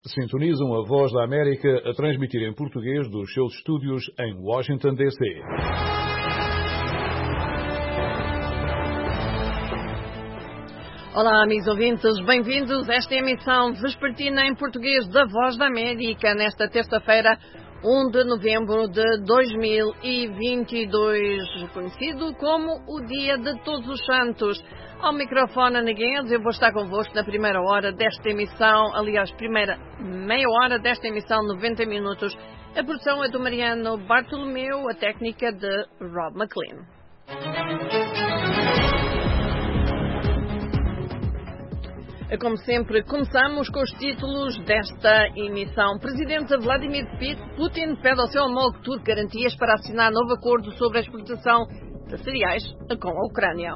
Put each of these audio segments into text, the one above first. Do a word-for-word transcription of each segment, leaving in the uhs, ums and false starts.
Sintonizam a Voz da América a transmitir em português dos seus estúdios em Washington, D C Olá, amigos ouvintes, bem-vindos a esta emissão vespertina em português da Voz da América, nesta terça-feira, primeiro de novembro de dois mil e vinte e dois, conhecido como o Dia de Todos os Santos. Ao microfone, Ana Guedes, eu vou estar convosco na primeira hora desta emissão, aliás, primeira meia hora desta emissão, noventa minutos. A produção é do Mariano Bartolomeu, a técnica de Rob McLean. Como sempre, começamos com os títulos desta emissão. Presidente Vladimir Putin pede ao seu homólogo turco garantias para assinar novo acordo sobre a exportação de cereais com a Ucrânia.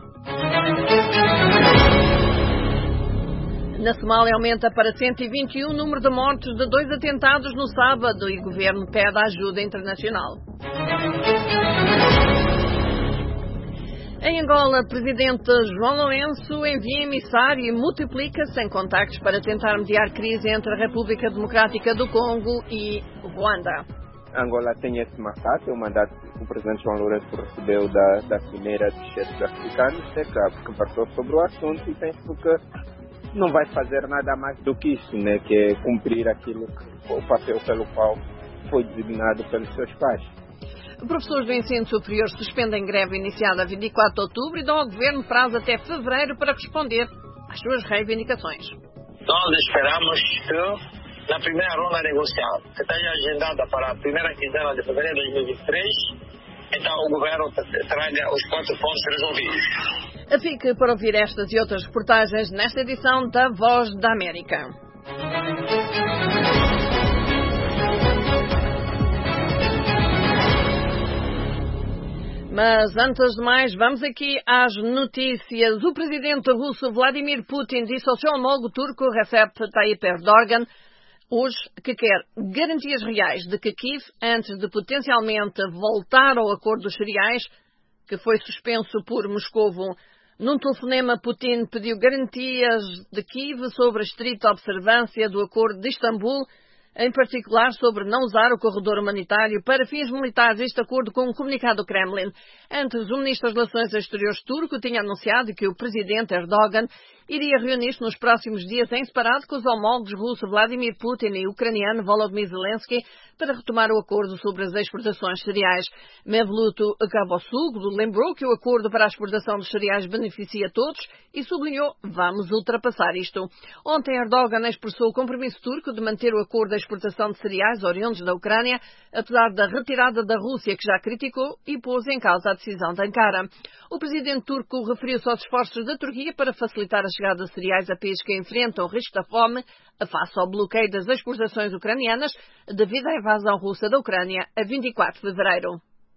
Na Somália aumenta para cento e vinte e um o número de mortos de dois atentados no sábado e o governo pede ajuda internacional. Em Angola, o presidente João Lourenço envia emissário e multiplica-se em contactos para tentar mediar crise entre a República Democrática do Congo e Ruanda. Angola tem esse mandato, o mandato que o presidente João Lourenço recebeu da, da Cimeira dos Chefes Africanos, né, que conversou sobre o assunto e penso que não vai fazer nada mais do que isso, né, que é cumprir aquilo, que, o papel pelo qual foi designado pelos seus pais. Professores do ensino superior suspendem greve iniciada a vinte e quatro de outubro e dão ao governo prazo até fevereiro para responder às suas reivindicações. Nós esperamos que na primeira ronda negocial, que esteja agendada para a primeira quinzena de fevereiro de dois mil e vinte e três, então o governo traga os quatro pontos resolvidos. Fique para ouvir estas e outras reportagens nesta edição da Voz da América. Mas, antes de mais, vamos aqui às notícias. O presidente russo Vladimir Putin disse ao seu homólogo turco Recep Tayyip Erdogan hoje que quer garantias reais de que Kiev, antes de potencialmente voltar ao acordo dos cereais, que foi suspenso por Moscovo. Num telefonema, Putin pediu garantias de Kiev sobre a estrita observância do acordo de Istambul, em particular sobre não usar o corredor humanitário para fins militares, isto de acordo com um comunicado do Kremlin. Antes, o ministro das Relações Exteriores turco tinha anunciado que o presidente Erdogan iria reunir-se nos próximos dias em separado com os homólogos russos Vladimir Putin e ucraniano Volodymyr Zelensky para retomar o acordo sobre as exportações de cereais. Mevlut Cavusoglu lembrou que o acordo para a exportação dos cereais beneficia todos e sublinhou: vamos ultrapassar isto. Ontem, Erdogan expressou o compromisso turco de manter o acordo de exportação de cereais oriundos da Ucrânia, apesar da retirada da Rússia, que já criticou e pôs em causa a decisão de Ankara. O presidente turco referiu-se aos esforços da Turquia para facilitar a chegada de cereais a países que enfrentam o risco da fome face ao bloqueio das exportações ucranianas devido à invasão russa da Ucrânia a vinte e quatro de fevereiro.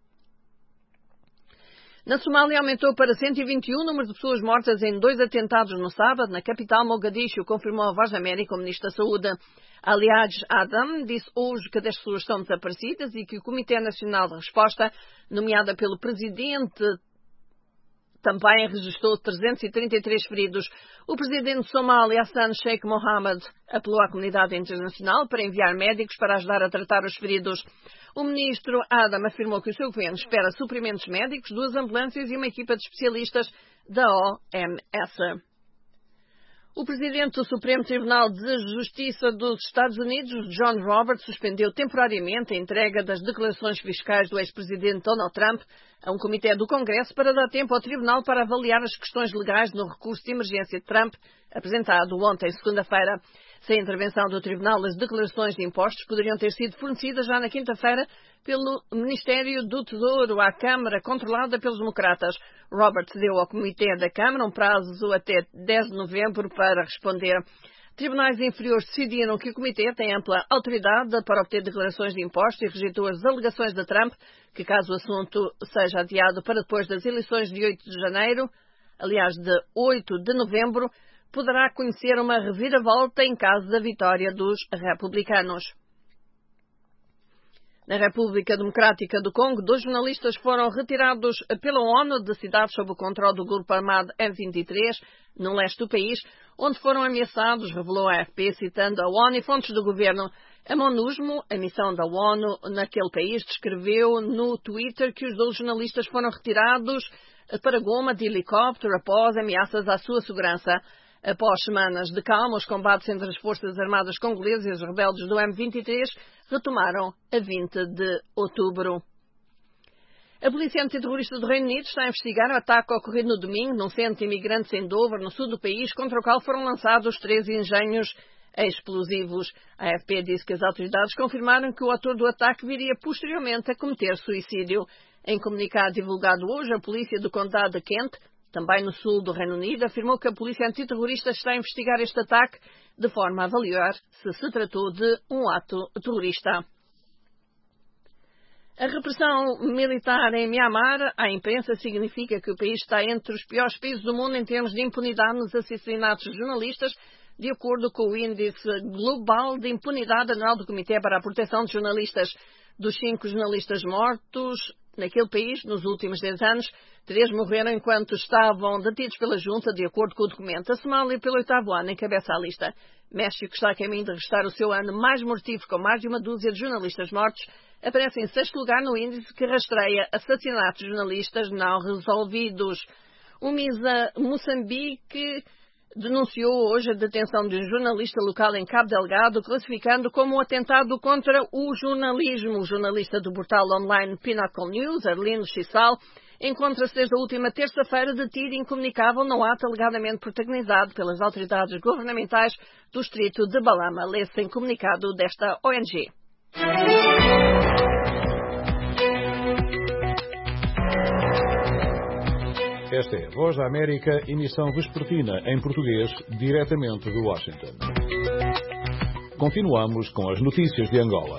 Na Somália aumentou para cento e vinte e um o número de pessoas mortas em dois atentados no sábado na capital Mogadishu, confirmou a Voz da América o ministro da Saúde. Aliaj Adam disse hoje que dez pessoas estão desaparecidas e que o Comitê Nacional de Resposta, nomeada pelo presidente, também registrou trezentos e trinta e três feridos. O presidente de Somália, Hassan Sheikh Mohammed, apelou à comunidade internacional para enviar médicos para ajudar a tratar os feridos. O ministro Adam afirmou que o seu governo espera suprimentos médicos, duas ambulâncias e uma equipa de especialistas da O M S. O presidente do Supremo Tribunal de Justiça dos Estados Unidos, John Roberts, suspendeu temporariamente a entrega das declarações fiscais do ex-presidente Donald Trump a um comitê do Congresso para dar tempo ao Tribunal para avaliar as questões legais no recurso de emergência de Trump, apresentado ontem, segunda-feira. Sem a intervenção do Tribunal, as declarações de impostos poderiam ter sido fornecidas já na quinta-feira pelo Ministério do Tesouro à Câmara, controlada pelos democratas. Roberts deu ao Comitê da Câmara um prazo até dez de novembro para responder. Tribunais inferiores decidiram que o Comitê tem ampla autoridade para obter declarações de impostos e rejeitou as alegações de Trump, que caso o assunto seja adiado para depois das eleições de oito de janeiro, aliás, de oito de novembro, poderá conhecer uma reviravolta em caso da vitória dos republicanos. Na República Democrática do Congo, dois jornalistas foram retirados pela ONU de cidades sob o controle do grupo armado M vinte e três, no leste do país, onde foram ameaçados, revelou a A F P, citando a ONU e fontes do governo. A MONUSMO, a missão da ONU naquele país, descreveu no Twitter que os dois jornalistas foram retirados para Goma de helicóptero após ameaças à sua segurança. Após semanas de calma, os combates entre as Forças Armadas Congolesas e os rebeldes do M vinte e três retomaram a vinte de outubro. A Polícia Antiterrorista do Reino Unido está a investigar o ataque ocorrido no domingo num centro de imigrantes em Dover, no sul do país, contra o qual foram lançados três engenhos explosivos. A A F P disse que as autoridades confirmaram que o autor do ataque viria posteriormente a cometer suicídio. Em comunicado divulgado hoje, a polícia do condado de Kent, também no sul do Reino Unido, afirmou que a polícia antiterrorista está a investigar este ataque de forma a avaliar se se tratou de um ato terrorista. A repressão militar em Myanmar à imprensa significa que o país está entre os piores países do mundo em termos de impunidade nos assassinatos de jornalistas, de acordo com o Índice Global de Impunidade Anual do Comitê para a Proteção de Jornalistas. Dos cinco jornalistas mortos naquele país nos últimos dez anos, três morreram enquanto estavam detidos pela junta, de acordo com o documento. A Somália, pelo oitavo ano, encabeça a lista. México está a caminho de restar o seu ano mais mortífero, com mais de uma dúzia de jornalistas mortos. Aparece em sexto lugar no índice que rastreia assassinatos de jornalistas não resolvidos. O MISA Moçambique denunciou hoje a detenção de um jornalista local em Cabo Delgado, classificando como um atentado contra o jornalismo. O jornalista do portal online Pinnacle News, Arlindo Chissal, encontra-se desde a última terça-feira detido e incomunicável no ato alegadamente protagonizado pelas autoridades governamentais do distrito de Balama. Lê-se em comunicado desta O N G. Esta é a Voz da América, emissão vespertina em português, diretamente de Washington. Continuamos com as notícias de Angola.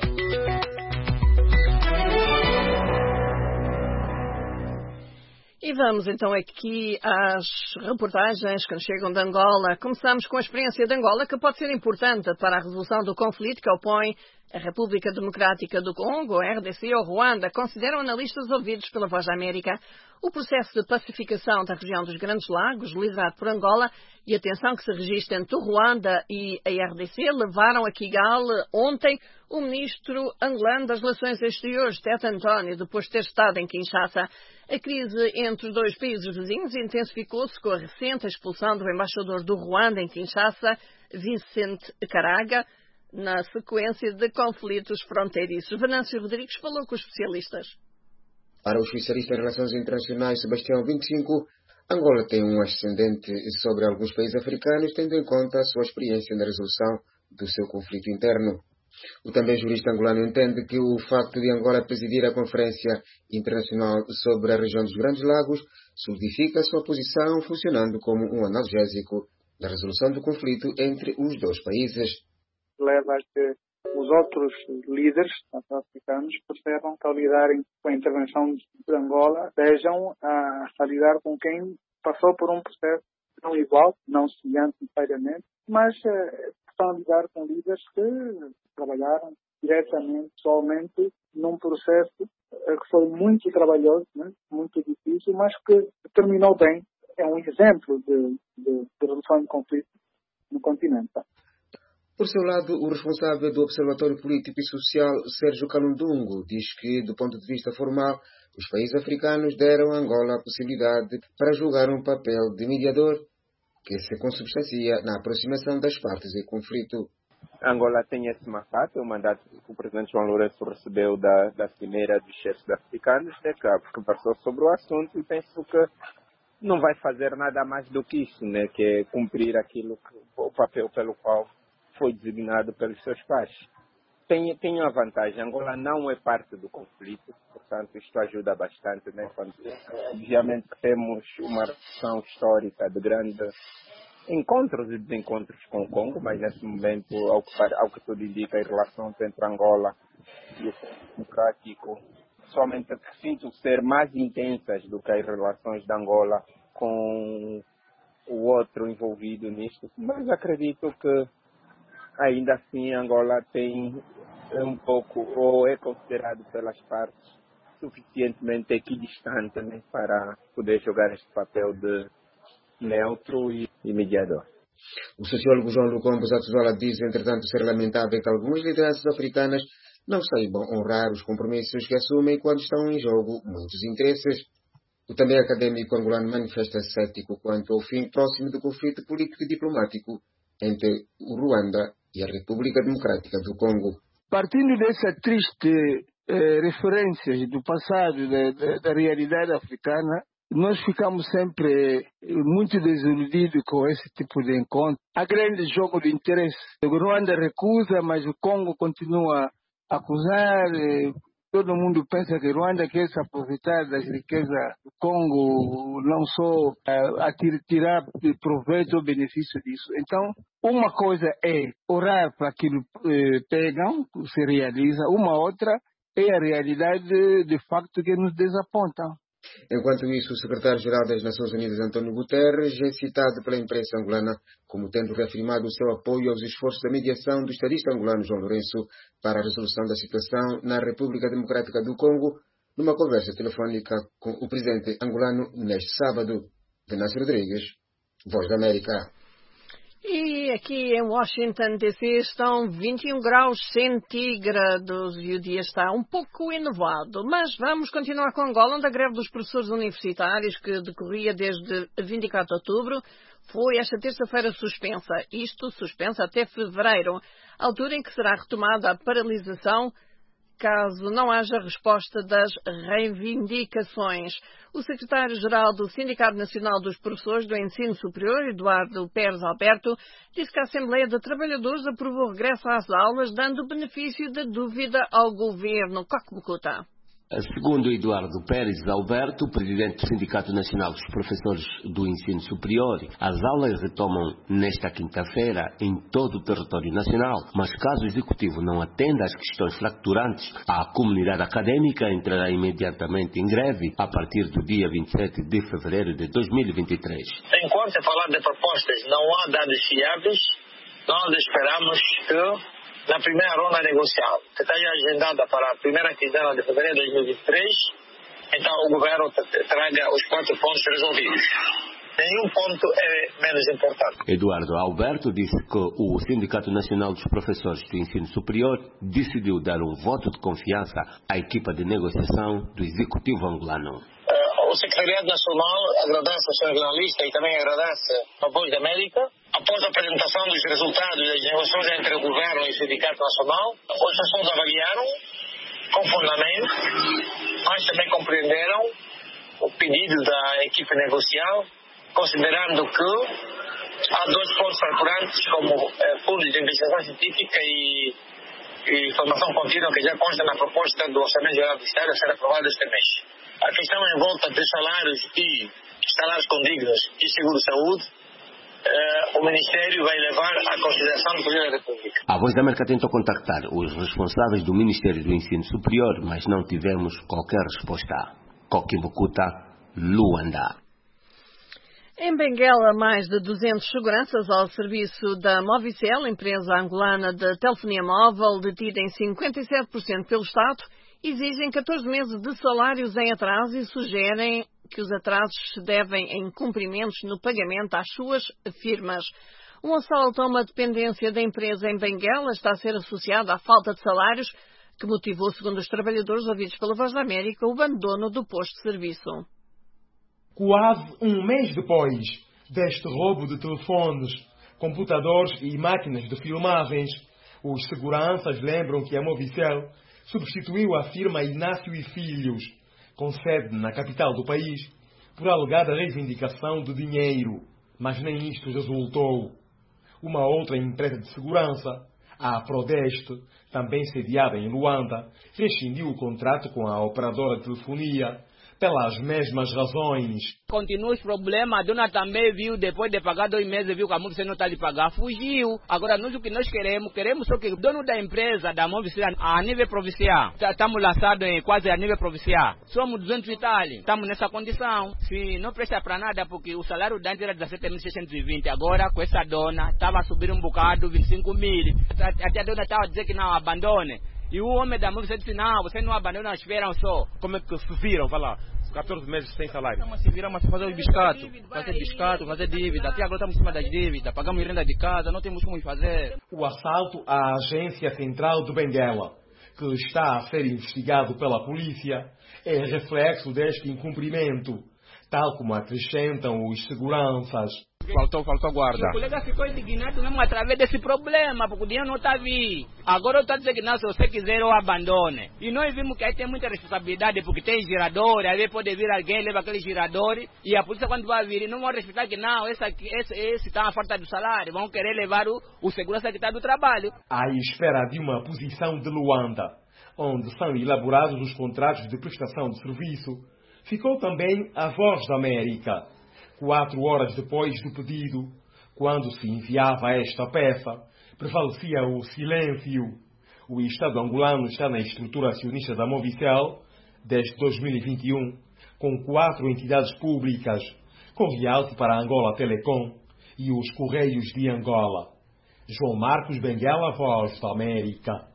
E vamos então aqui às reportagens que nos chegam de Angola. Começamos com a experiência de Angola, que pode ser importante para a resolução do conflito que opõe a República Democrática do Congo, a R D C ou Ruanda, consideram analistas ouvidos pela Voz da América o processo de pacificação da região dos Grandes Lagos, liderado por Angola, e a tensão que se registra entre o Ruanda e a R D C levaram a Kigali ontem o ministro angolano das Relações Exteriores, Tete António, depois de ter estado em Kinshasa. A crise entre os dois países vizinhos intensificou-se com a recente expulsão do embaixador do Ruanda em Kinshasa, Vicente Caraga, na sequência de conflitos fronteiriços. Venâncio Rodrigues falou com os especialistas. Para o especialista em relações internacionais Sebastião vinte e cinco, Angola tem um ascendente sobre alguns países africanos, tendo em conta a sua experiência na resolução do seu conflito interno. O também jurista angolano entende que o facto de Angola presidir a Conferência Internacional sobre a região dos Grandes Lagos solidifica a sua posição, funcionando como um analgésico da resolução do conflito entre os dois países. Leva a que os outros líderes africanos percebam que, ao lidarem com a intervenção de Angola, estejam a, a lidar com quem passou por um processo não igual, não semelhante necessariamente, mas eh, estão a lidar com líderes que trabalharam diretamente, pessoalmente, num processo eh, que foi muito trabalhoso, né? Muito difícil, mas que terminou bem. É um exemplo de, de, de resolução de conflito no continente. Por seu lado, o responsável do Observatório Político e Social, Sérgio Calundungo, diz que, do ponto de vista formal, os países africanos deram a Angola a possibilidade para jogar um papel de mediador que se consubstancia na aproximação das partes em conflito. Angola tem esse mandato, o mandato que o presidente João Lourenço recebeu da, da Cimeira dos Chefes Africanos, né, que conversou sobre o assunto, e penso que não vai fazer nada mais do que isso, né, que é cumprir aquilo que, o papel pelo qual foi designado pelos seus pais. Tem, tem uma vantagem, Angola não é parte do conflito, portanto isto ajuda bastante, né? Quando, obviamente temos uma relação histórica de grandes encontros e desencontros com o Congo, mas nesse momento, ao que, ao que tudo indica, as relações entre Angola e o Democrático somente precisam ser mais intensas do que as relações de Angola com o outro envolvido nisto, mas acredito que ainda assim, Angola tem é um pouco, ou é considerado pelas partes suficientemente equidistante, né, para poder jogar este papel de neutro e, e mediador. O sociólogo João Lucombo Zatzuzola diz, entretanto, ser lamentável que algumas lideranças africanas não saibam honrar os compromissos que assumem quando estão em jogo muitos interesses. O também académico angolano manifesta-se cético quanto ao fim próximo do conflito político e diplomático entre o Ruanda e a República Democrática do Congo. Partindo dessa triste eh, referências do passado, da, da, da realidade africana, nós ficamos sempre muito desiludidos com esse tipo de encontro. Há grande jogo de interesse. O Ruanda recusa, mas o Congo continua a acusar. Eh, todo mundo pensa que o Ruanda quer se aproveitar das riquezas do Congo, não só eh, a tirar proveito ou benefício disso. Então, uma coisa é orar para que eh, pegam, se realiza. Uma outra é a realidade de, de facto que nos desaponta. Enquanto isso, o secretário-geral das Nações Unidas, António Guterres, é citado pela imprensa angolana como tendo reafirmado o seu apoio aos esforços de mediação do estadista angolano João Lourenço para a resolução da situação na República Democrática do Congo, numa conversa telefónica com o presidente angolano neste sábado. Venâncio Rodrigues, Voz da América. E aqui em Washington, D C, estão vinte e um graus centígrados e o dia está um pouco enevoado. Mas vamos continuar com Angola, onde a greve dos professores universitários, que decorria desde vinte e quatro de outubro, foi esta terça-feira suspensa. Isto suspensa até fevereiro, altura em que será retomada a paralisação caso não haja resposta das reivindicações. O secretário-geral do Sindicato Nacional dos Professores do Ensino Superior, Eduardo Pérez Alberto, disse que a Assembleia de Trabalhadores aprovou o regresso às aulas, dando benefício da dúvida ao governo. Coque-Bocuta. Segundo Eduardo Pérez Alberto, presidente do Sindicato Nacional dos Professores do Ensino Superior, as aulas retomam nesta quinta-feira em todo o território nacional, mas caso o Executivo não atenda às questões fracturantes, a comunidade acadêmica entrará imediatamente em greve a partir do dia vinte e sete de fevereiro de dois mil e vinte e três. Enquanto a falar de propostas não há dados fiáveis, nós esperamos que na primeira ronda negocial, que está agendada para a primeira quinzena de fevereiro de dois mil e vinte e três, então o governo traga os quatro pontos resolvidos. Nenhum ponto é menos importante. Eduardo Alberto disse que o Sindicato Nacional dos Professores do Ensino Superior decidiu dar um voto de confiança à equipa de negociação do Executivo angolano. Uh, o Secretariado Nacional agradece ao senhor jornalista e também agradece a Voz da América. Após a apresentação dos resultados das negociações entre o Governo e o Sindicato Nacional, os assessores avaliaram com fundamento, mas também compreenderam o pedido da equipe negocial, considerando que há dois pontos fraturantes, como eh, fundos de investigação científica e, e formação contínua, que já consta na proposta do Orçamento Geral do Estado a ser aprovado este mês. A questão em volta de salários e salários condignos e seguro-saúde, Uh, o Ministério vai levar à consideração do Presidente da República. A Voz da América tentou contactar os responsáveis do Ministério do Ensino Superior, mas não tivemos qualquer resposta. Coque-Bocuta, Luanda. Em Benguela, mais de duzentos seguranças ao serviço da Movicel, empresa angolana de telefonia móvel, detida em cinquenta e sete por cento pelo Estado, exigem catorze meses de salários em atraso e sugerem que os atrasos se devem a incumprimentos no pagamento às suas firmas. Um assalto a uma dependência da empresa em Benguela está a ser associado à falta de salários, que motivou, segundo os trabalhadores ouvidos pela Voz da América, o abandono do posto de serviço. Quase um mês depois deste roubo de telefones, computadores e máquinas de filmagens, os seguranças lembram que a Movicel substituiu a firma Inácio e Filhos, com sede na capital do país, por alegada reivindicação de dinheiro, mas nem isto resultou. Uma outra empresa de segurança, a Prodeste, também sediada em Luanda, rescindiu o contrato com a operadora de telefonia pelas mesmas razões. Continua os problemas, a dona também viu, depois de pagar dois meses, viu que a Movicel não está de pagar, fugiu. Agora, nós o que nós queremos, queremos só que o dono da empresa, da Movicel, a nível provincial, estamos lançados quase a nível provincial, somos duzentos e tal, estamos nessa condição. Se não presta para nada, porque o salário da antes era dezassete mil seiscentos e vinte, agora com essa dona, estava a subir um bocado, vinte e cinco mil, até a dona estava a dizer que não abandone. E o homem da Movisel disse, não, você não abandona, esperam só. Como é que se viram, vai lá, catorze meses sem salário? Mas se viram, mas fazer o biscato, fazer biscato, fazer dívida. Até agora estamos em cima das dívidas, pagamos renda de casa, não temos como fazer. O assalto à Agência Central de Benguela, que está a ser investigado pela polícia, é reflexo deste incumprimento, tal como acrescentam os seguranças. Faltou, faltou guarda. O colega ficou indignado mesmo através desse problema, porque o dinheiro não está vindo. Agora eu estou dizendo que não, se você quiser eu abandone. E nós vimos que aí tem muita responsabilidade, porque tem girador, aí pode vir alguém, leva aquele girador, e a polícia quando vai vir, não vão respeitar que não, esse aqui, esse, esse está à falta do salário, vão querer levar o, o segurança que está do trabalho. À espera de uma posição de Luanda, onde são elaborados os contratos de prestação de serviço, ficou também a Voz da América. Quatro horas depois do pedido, quando se enviava esta peça, prevalecia o silêncio. O Estado angolano está na estrutura acionista da Movisel desde dois mil e vinte e um, com quatro entidades públicas, com realce para a Angola Telecom e os Correios de Angola. João Marcos Benguela, Voz da América.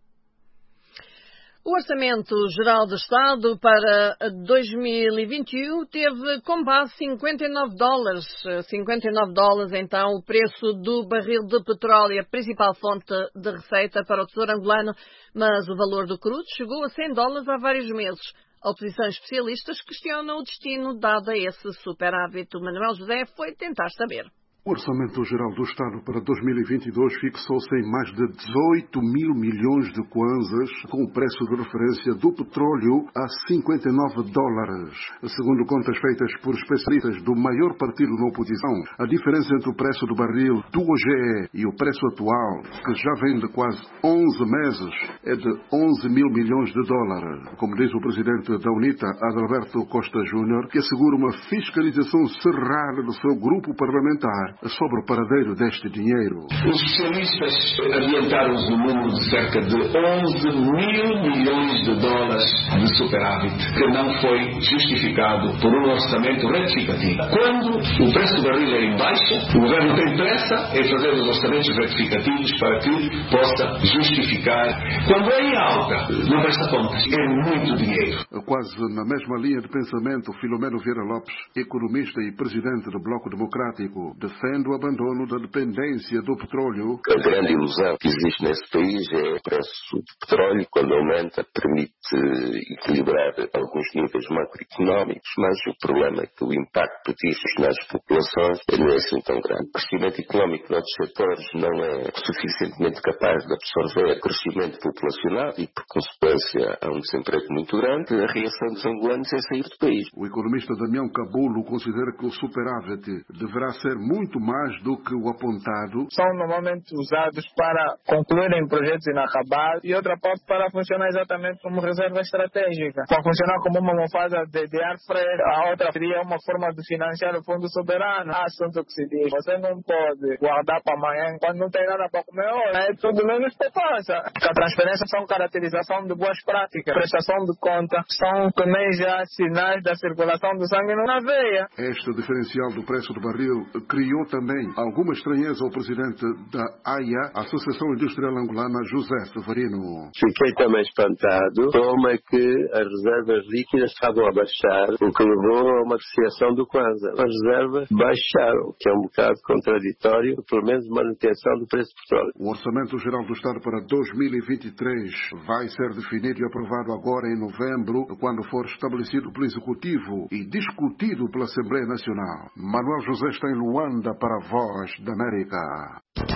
O Orçamento Geral do Estado para dois mil e vinte e um teve como base cinquenta e nove dólares. cinquenta e nove dólares, então, o preço do barril de petróleo, a principal fonte de receita para o Tesouro angolano, mas o valor do crudo chegou a cem dólares há vários meses. A oposição de especialistas questiona o destino dado a esse superávit. O Manuel José foi tentar saber. O Orçamento Geral do Estado para dois mil e vinte e dois fixou-se em mais de dezoito mil milhões de kwanzas, com o preço de referência do petróleo a cinquenta e nove dólares. Segundo contas feitas por especialistas do maior partido na oposição, a diferença entre o preço do barril do O G E e o preço atual, que já vem de quase onze meses, é de onze mil milhões de dólares. Como diz o presidente da UNITA, Adalberto Costa Júnior, que assegura uma fiscalização cerrada do seu grupo parlamentar sobre o paradeiro deste dinheiro. Os especialistas adiantaram-nos no número de cerca de onze mil milhões de dólares de superávit, que não foi justificado por um orçamento retificativo. Quando o preço do barril é em baixa, o governo tem pressa em fazer os orçamentos retificativos para que possa justificar. Quando é em alta, não presta contas. É muito dinheiro. Quase na mesma linha de pensamento, Filomeno Vieira Lopes, economista e presidente do Bloco Democrático, defende o abandono da dependência do petróleo. A grande ilusão que existe nesse país é o preço do petróleo, quando aumenta, permite equilibrar alguns níveis macroeconómicos, mas o problema é que o impacto disso nas populações não é assim tão grande. O crescimento económico de outros setores não é suficientemente capaz de absorver o crescimento populacional e, por consequência, há um desemprego muito grande. A reação dos angolanos é sair do país. O economista Damião Cabulo considera que o superávit deverá ser muito mais do que o apontado. São normalmente usados para concluírem projetos inacabados e outra parte para funcionar exatamente como reserva estratégica. Para funcionar como uma almofada de, de ar fresco, a outra seria uma forma de financiar o fundo soberano. Há assunto que se diz, você não pode guardar para amanhã quando não tem nada para comer hoje. É tudo menos poupança. A transferência são caracterização de boas práticas, prestação de conta, são também já sinais da circulação do sangue na veia. Este diferencial do preço do barril criou também alguma estranheza ao presidente da A I A, Associação Industrial Angolana, José Severino. Fiquei também espantado como é que as reservas líquidas estavam a baixar, o que levou a uma apreciação do Kwanza. As reservas baixaram, o que é um bocado contraditório, pelo menos manutenção do preço do petróleo. O Orçamento Geral do Estado para dois mil e vinte e três vai ser definido e aprovado agora em novembro, quando for estabelecido pelo Executivo e discutido pela Assembleia Nacional. Manuel José está em Luanda para a Voz da América.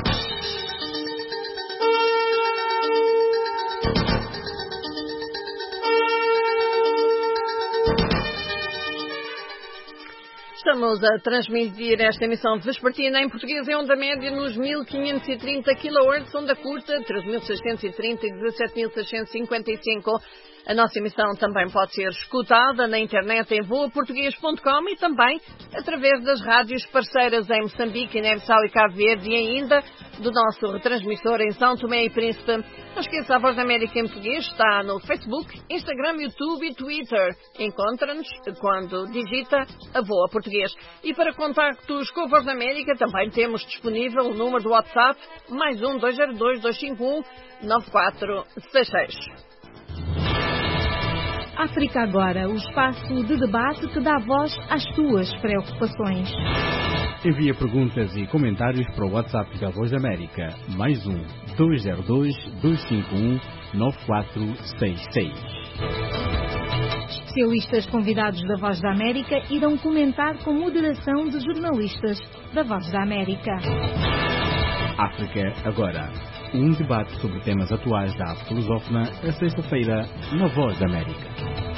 Estamos a transmitir esta emissão vespertina em português em onda média nos mil quinhentos e trinta quilohertz, onda curta treze mil seiscentos e trinta e dezassete mil seiscentos e cinquenta e cinco. A nossa emissão também pode ser escutada na internet em voa português ponto com e também através das rádios parceiras em Moçambique, Guiné-Bissau e Cabo Verde e ainda do nosso retransmissor em São Tomé e Príncipe. Não esqueça, a Voz da América em português está no Facebook, Instagram, YouTube e Twitter. Encontra-nos quando digita a Voa Português. E para contactos com a Voz da América também temos disponível o número do WhatsApp mais um dois zero dois, dois cinco um, nove quatro seis seis. África Agora, o espaço de debate que dá voz às tuas preocupações. Envia perguntas e comentários para o WhatsApp da Voz da América, mais um dois zero dois, dois cinco um, nove quatro seis seis. Especialistas convidados da Voz da América irão comentar com moderação de jornalistas da Voz da América. África Agora, um debate sobre temas atuais da África lusófona, a sexta-feira, na Voz da América.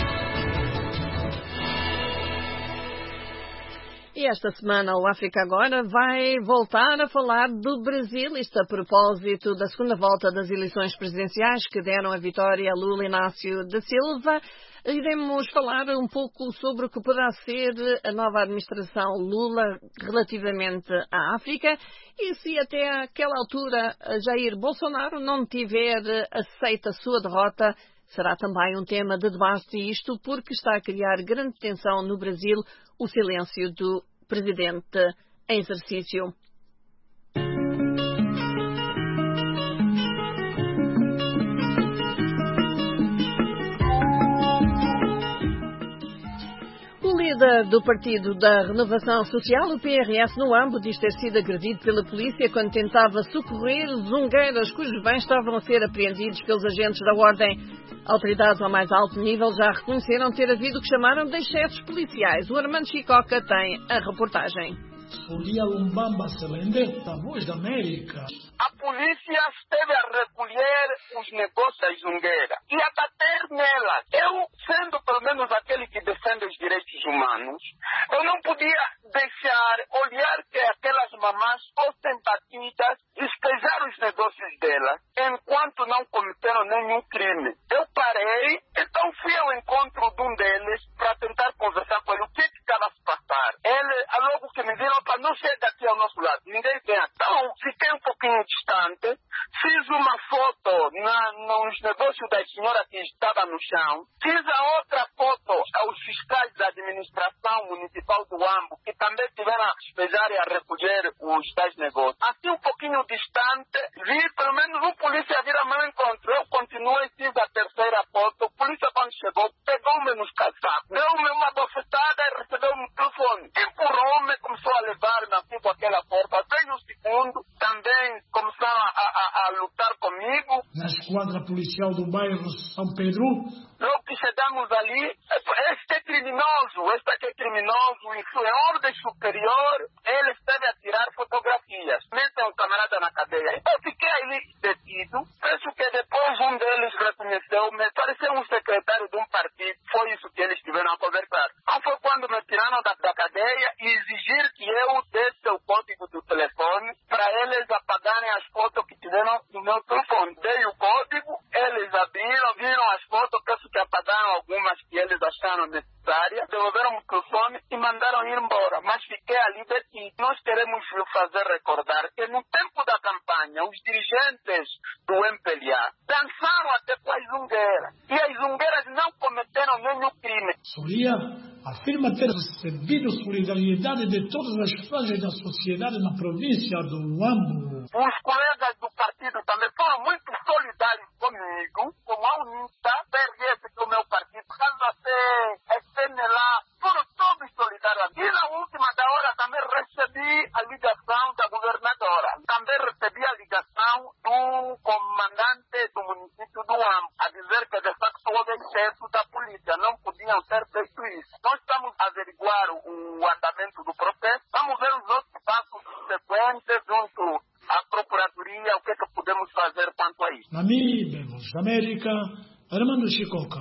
E esta semana o África Agora vai voltar a falar do Brasil, isto a propósito da segunda volta das eleições presidenciais que deram a vitória a Lula Inácio da Silva. Iremos falar um pouco sobre o que poderá ser a nova administração Lula relativamente à África e se até àquela altura Jair Bolsonaro não tiver aceito a sua derrota, será também um tema de debate, isto porque está a criar grande tensão no Brasil o silêncio do presidente em exercício. O líder do Partido da Renovação Social, o P R S no Ambo, diz ter sido agredido pela polícia quando tentava socorrer zungueiras cujos bens estavam a ser apreendidos pelos agentes da ordem. Autoridades ao mais alto nível já reconheceram ter havido o que chamaram de excessos policiais. O Armando Chicoca tem a reportagem. Solia Lumbamba Selende, da Voz da América. A polícia esteve a recolher os negócios da zungueira e a bater nelas. Eu, sendo pelo menos aquele que defende os direitos humanos, eu não podia deixar olhar que aquelas mamás fossem batidas e espejar os negócios delas enquanto não cometeram nenhum crime. Eu parei, então fui ao encontro de um deles para tentar conversar com ele o que estava a se passar. Ele, logo que me viram, para não chega aqui ao nosso lado, ninguém tem. Então fiquei um pouquinho distante, fiz uma foto na, nos negócios da senhora que estava no chão, fiz a outra foto aos fiscais da administração municipal do Ambo, que também tiveram a despejar e a recolher os tais negócios. Assim, um pouquinho distante, vi pelo menos um polícia vir ao meu encontro. Eu continuei, fiz a terceira foto. O polícia, quando chegou, pegou-me nos casacos, deu-me uma bofetada e recebeu-me o telefone. Empurrou-me, começou a levar-me assim com aquela porta. Veio o segundo, também começaram a, a, a lutar comigo. Na esquadra policial do bairro São Pedro. Logo que chegamos ali, este é criminoso, este aqui é criminoso, isso é ordem superior, ele esteve a tirar fotografias. Metem o camarada na cadeia. Então eu fiquei ali detido, penso que depois um deles reconheceu-me, pareceu um secretário de um partido, foi isso que eles tiveram a conversar. Então foi quando me tiraram da, da cadeia e exigir que eu desse o código do telefone para eles apagarem as fotos que tiveram no meu telefone. Dei o código, eles abriram, viram as fotos, penso que apagaram algumas que eles acharam necessárias, devolveram o telefone e mandaram ir embora. Mas fiquei ali detido. Nós queremos fazer recordar que no tempo da campanha, os dirigentes do M P L A dançaram até com as zungueiras. E as zungueiras não cometeram nenhum crime. Soria afirma ter recebido solidariedade de todas as fases da sociedade na província do Ambo. Os colegas do partido também foram muito solidários comigo, como a UNITA, P R S, que é o meu partido, K C, S N L A, foram todos solidários. E na última da hora também recebi a ligação da governadora. Também recebi a ligação do comandante do município do Ambo, a dizer que de facto houve excesso da polícia, não podiam ter feito isso. Nós estamos a averiguar o andamento do processo, vamos ver os outros passos subsequentes junto à Procuradoria, o que é que podemos fazer quanto a isso. Namíbia, Voz da América, Armando Chicoca.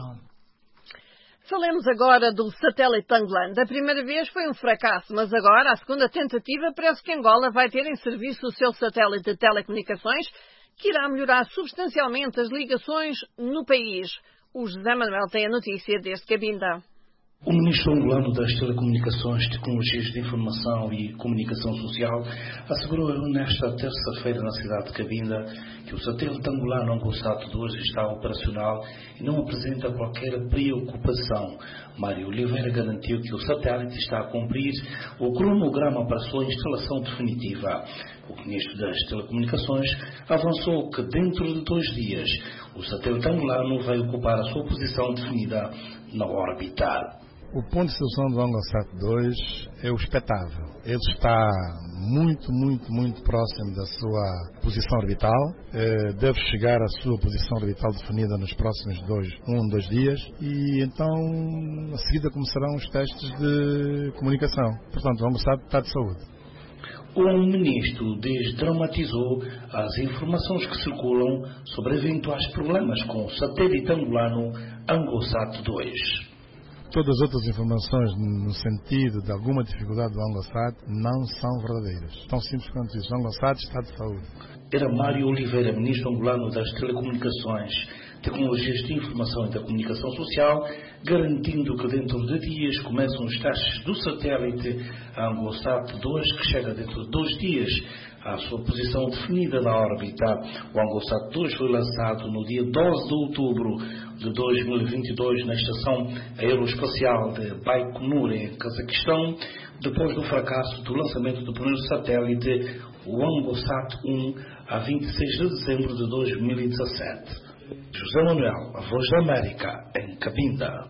Falemos agora do satélite Angolan. Da primeira vez foi um fracasso, mas agora, a segunda tentativa, parece que Angola vai ter em serviço o seu satélite de telecomunicações, que irá melhorar substancialmente as ligações no país. O José Manuel tem a notícia desde Cabinda. O ministro angolano das Telecomunicações, Tecnologias de Informação e Comunicação Social assegurou nesta terça-feira na cidade de Cabinda que o satélite angolano ANGOSAT dois está operacional e não apresenta qualquer preocupação. Mário Oliveira garantiu que o satélite está a cumprir o cronograma para a sua instalação definitiva. O ministro das Telecomunicações avançou que dentro de dois dias o satélite angolano vai ocupar a sua posição definida na órbita. O ponto de situação do ANGOSAT dois é o expectável. Ele está muito, muito, muito próximo da sua posição orbital. Deve chegar à sua posição orbital definida nos próximos dois, um, dois dias. E então, a seguida, começarão os testes de comunicação. Portanto, o ANGOSAT está de saúde. O ministro desdramatizou as informações que circulam sobre eventuais problemas com o satélite angolano ANGOSAT dois. Todas as outras informações no sentido de alguma dificuldade do ANGOSAT não são verdadeiras. Tão simples quanto isso. O ANGOSAT está de saúde. Era Mário Oliveira, ministro angolano das Telecomunicações, Tecnologias de Informação e da Comunicação Social, garantindo que dentro de dias começam os testes do satélite ANGOSAT dois, que chega dentro de dois dias à sua posição definida na órbita. O ANGOSAT dois foi lançado no dia doze de outubro de dois mil e vinte e dois na Estação Aeroespacial de Baikonur, em Cazaquistão, depois do fracasso do lançamento do primeiro satélite, o ANGOSAT um, a vinte e seis de dezembro de dois mil e dezassete. José Manuel, a Voz da América, em Cabinda.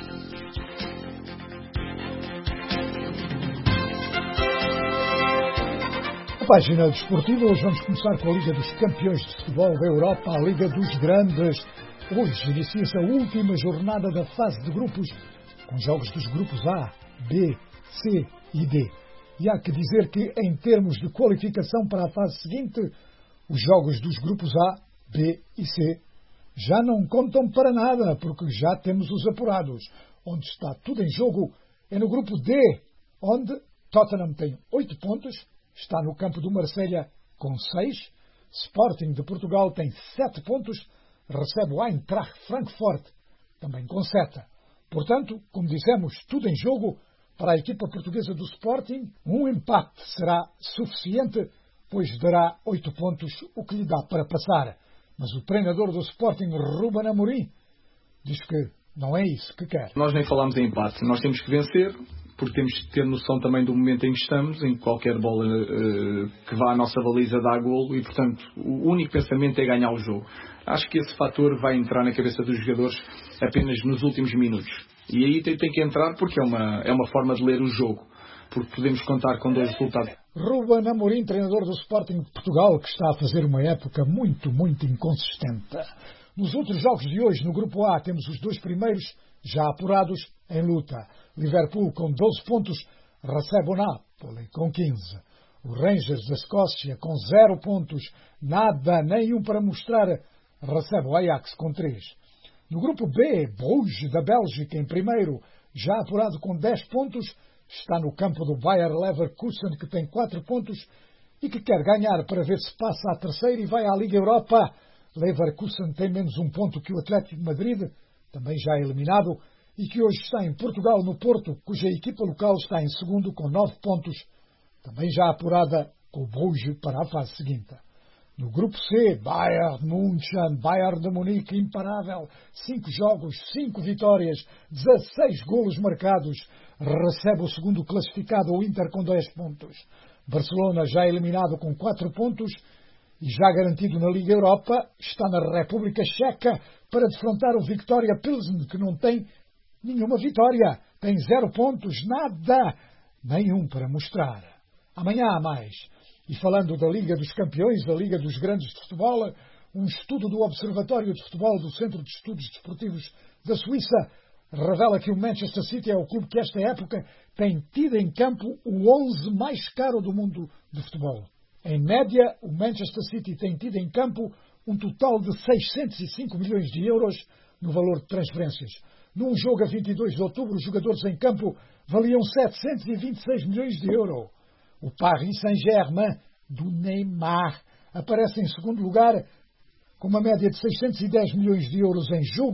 Página desportiva, hoje vamos começar com a Liga dos Campeões de Futebol da Europa, a Liga dos Grandes. Hoje inicia-se a última jornada da fase de grupos, com jogos dos grupos A, B, C e D. E há que dizer que, em termos de qualificação para a fase seguinte, os jogos dos grupos A, B e C já não contam para nada, porque já temos os apurados. Onde está tudo em jogo é no grupo D, onde Tottenham tem oito pontos, está no campo do Marselha com seis, Sporting de Portugal tem sete pontos, recebe o Eintracht Frankfurt também com sete. Portanto, como dissemos, tudo em jogo para a equipa portuguesa do Sporting. Um empate será suficiente, pois dará oito pontos, o que lhe dá para passar. Mas o treinador do Sporting, Ruben Amorim, diz que não é isso que quer. Nós nem falamos em empate, nós temos que vencer, porque temos que ter noção também do momento em que estamos, em que qualquer bola uh, que vá à nossa baliza dá golo e, portanto, o único pensamento é ganhar o jogo. Acho que esse fator vai entrar na cabeça dos jogadores apenas nos últimos minutos. E aí tem, tem que entrar porque é uma, é uma forma de ler o jogo, porque podemos contar com dois resultados. Ruben Amorim, treinador do Sporting de Portugal, que está a fazer uma época muito, muito inconsistente. Nos outros jogos de hoje, no Grupo A, temos os dois primeiros já apurados em luta. Liverpool com doze pontos, recebe o Napoli com quinze. O Rangers da Escócia com zero pontos, nada, nenhum para mostrar, recebe o Ajax com três. No Grupo B, Bruges da Bélgica em primeiro, já apurado com dez pontos, está no campo do Bayer Leverkusen, que tem quatro pontos e que quer ganhar para ver se passa à terceira e vai à Liga Europa. Leverkusen tem menos um ponto que o Atlético de Madrid, também já eliminado, e que hoje está em Portugal, no Porto, cuja equipa local está em segundo com nove pontos, também já apurada com o Bruges para a fase seguinte. No Grupo C, Bayern München, Bayern de Munique, imparável, cinco jogos, cinco vitórias, dezasseis golos marcados, recebe o segundo classificado, o Inter, com dez pontos. Barcelona, já eliminado com quatro pontos e já garantido na Liga Europa, está na República Checa para defrontar o Viktoria Pilsen, que não tem nenhuma vitória, tem zero pontos, nada, nenhum para mostrar. Amanhã há mais. E falando da Liga dos Campeões, da Liga dos Grandes de Futebol, um estudo do Observatório de Futebol do Centro de Estudos Desportivos da Suíça revela que o Manchester City é o clube que esta época tem tido em campo o onze mais caro do mundo de futebol. Em média, o Manchester City tem tido em campo um total de seiscentos e cinco milhões de euros no valor de transferências. Num jogo a vinte e dois de outubro, os jogadores em campo valiam setecentos e vinte e seis milhões de euros. O Paris Saint-Germain, do Neymar, aparece em segundo lugar, com uma média de seiscentos e dez milhões de euros em jogo,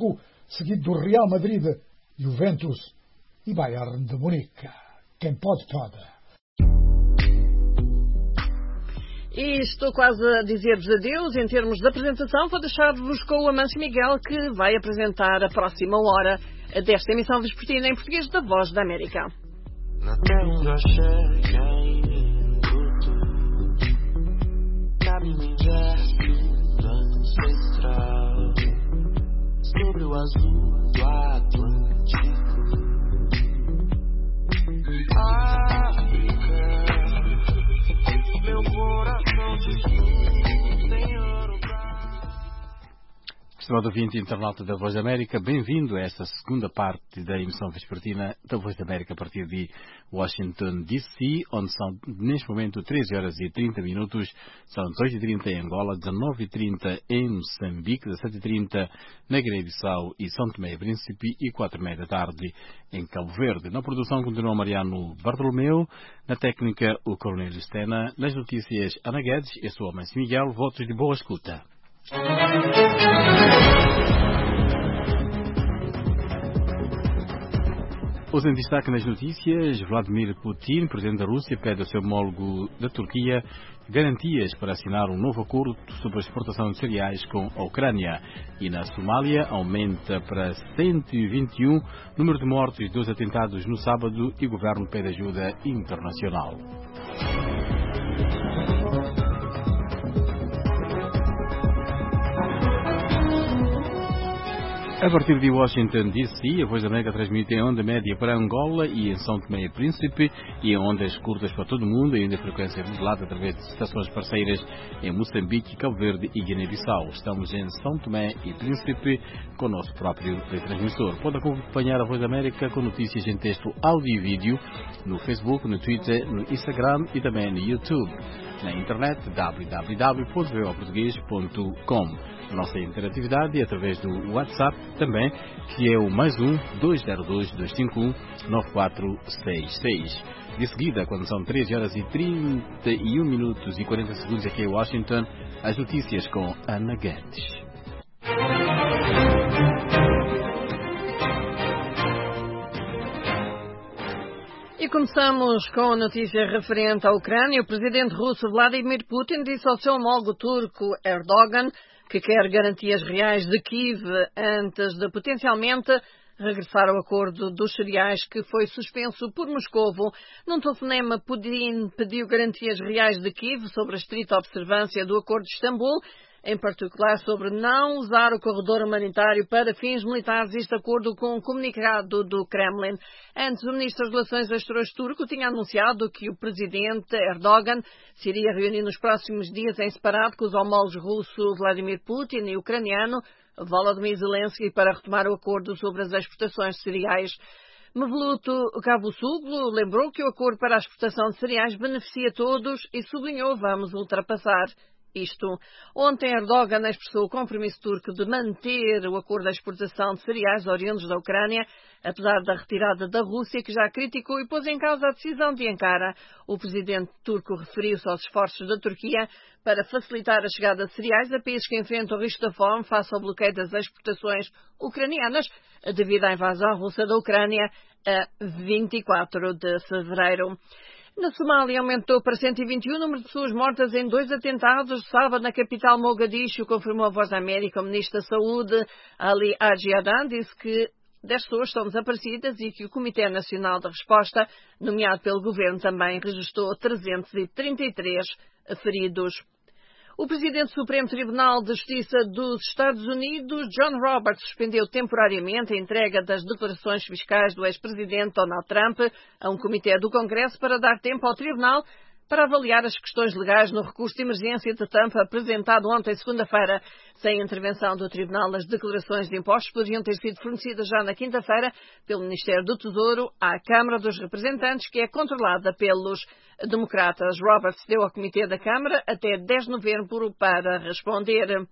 seguido do Real Madrid, Juventus e Bayern de Munique. Quem pode, pode. E estou quase a dizer-vos adeus. Em termos de apresentação, vou deixar-vos com o Amâncio Miguel, que vai apresentar a próxima hora desta emissão vespertina em português da Voz da América. Na terra cheia em tudo, caminho inverso ancestral, sobre o azul do Atlântico. África, meu coração te tem ouro pra... Estimado ouvinte internauta da Voz da América, bem-vindo a esta segunda parte da emissão vespertina da Voz da América a partir de Washington, D C, onde são neste momento treze horas e trinta minutos, são dezoito e trinta em Angola, dezenove e trinta em Moçambique, dezassete e trinta na Guiné-Bissau e São Tomé e Príncipe e quatro e meia da tarde em Cabo Verde. Na produção continua Mariano Bartolomeu, na técnica o Coronel Stena, nas notícias Ana Guedes, eu sou o Amâncio Miguel, votos de boa escuta. Hoje em destaque nas notícias, Vladimir Putin, presidente da Rússia, pede ao seu homólogo da Turquia garantias para assinar um novo acordo sobre a exportação de cereais com a Ucrânia. E na Somália aumenta para cento e vinte e um o número de mortos dos atentados no sábado e o governo pede ajuda internacional. A partir de Washington, D C, a Voz da América transmite em onda média para Angola e em São Tomé e Príncipe e em ondas curtas para todo o mundo e em frequência modulada através de estações parceiras em Moçambique, Cabo Verde e Guiné-Bissau. Estamos em São Tomé e Príncipe com o nosso próprio retransmissor. Pode acompanhar a Voz da América com notícias em texto, áudio e vídeo no Facebook, no Twitter, no Instagram e também no YouTube. Na internet w w w ponto voa português ponto com. Nossa interatividade é através do WhatsApp também, que é o mais um dois zero dois dois cinco um nove quatro seis seis. De seguida, quando são treze horas e trinta e um minutos e quarenta segundos aqui em Washington, as notícias com Ana Guedes. E começamos com a notícia referente à Ucrânia. O presidente russo Vladimir Putin disse ao seu homólogo turco Erdogan que quer garantias reais de Kiev antes de potencialmente regressar ao acordo dos cereais que foi suspenso por Moscovo. Num telefonema, Putin pediu garantias reais de Kiev sobre a estrita observância do acordo de Istambul, em particular sobre não usar o corredor humanitário para fins militares, isto de acordo com um comunicado do Kremlin. Antes, o ministro das Relações Exteriores turco tinha anunciado que o presidente Erdogan se iria reunir nos próximos dias em separado com os homólogos russos Vladimir Putin e ucraniano Volodymyr Zelensky para retomar o acordo sobre as exportações de cereais. Mevlut Cavusoglu lembrou que o acordo para a exportação de cereais beneficia todos e sublinhou: vamos ultrapassar isto. Ontem, Erdogan expressou o compromisso turco de manter o acordo de exportação de cereais oriundos da Ucrânia, apesar da retirada da Rússia, que já criticou e pôs em causa a decisão de Ankara. O presidente turco referiu-se aos esforços da Turquia para facilitar a chegada de cereais a países que enfrentam o risco da fome face ao bloqueio das exportações ucranianas devido à invasão russa da Ucrânia a vinte e quatro de fevereiro. Na Somália aumentou para cento e vinte e um o número de pessoas mortas em dois atentados. Sábado, na capital Mogadishu, confirmou a Voz da América, o ministro da Saúde, Ali Haji Adan, disse que dez pessoas estão desaparecidas e que o Comitê Nacional de Resposta, nomeado pelo governo, também registrou trezentos e trinta e três feridos. O presidente do Supremo Tribunal de Justiça dos Estados Unidos, John Roberts, suspendeu temporariamente a entrega das declarações fiscais do ex-presidente Donald Trump a um comitê do Congresso para dar tempo ao Tribunal para avaliar as questões legais no recurso de emergência de Trump apresentado ontem, segunda-feira. Sem a intervenção do Tribunal, as declarações de impostos poderiam ter sido fornecidas já na quinta-feira pelo Ministério do Tesouro à Câmara dos Representantes, que é controlada pelos democratas. Roberts deu ao Comitê da Câmara até dez de novembro para responder.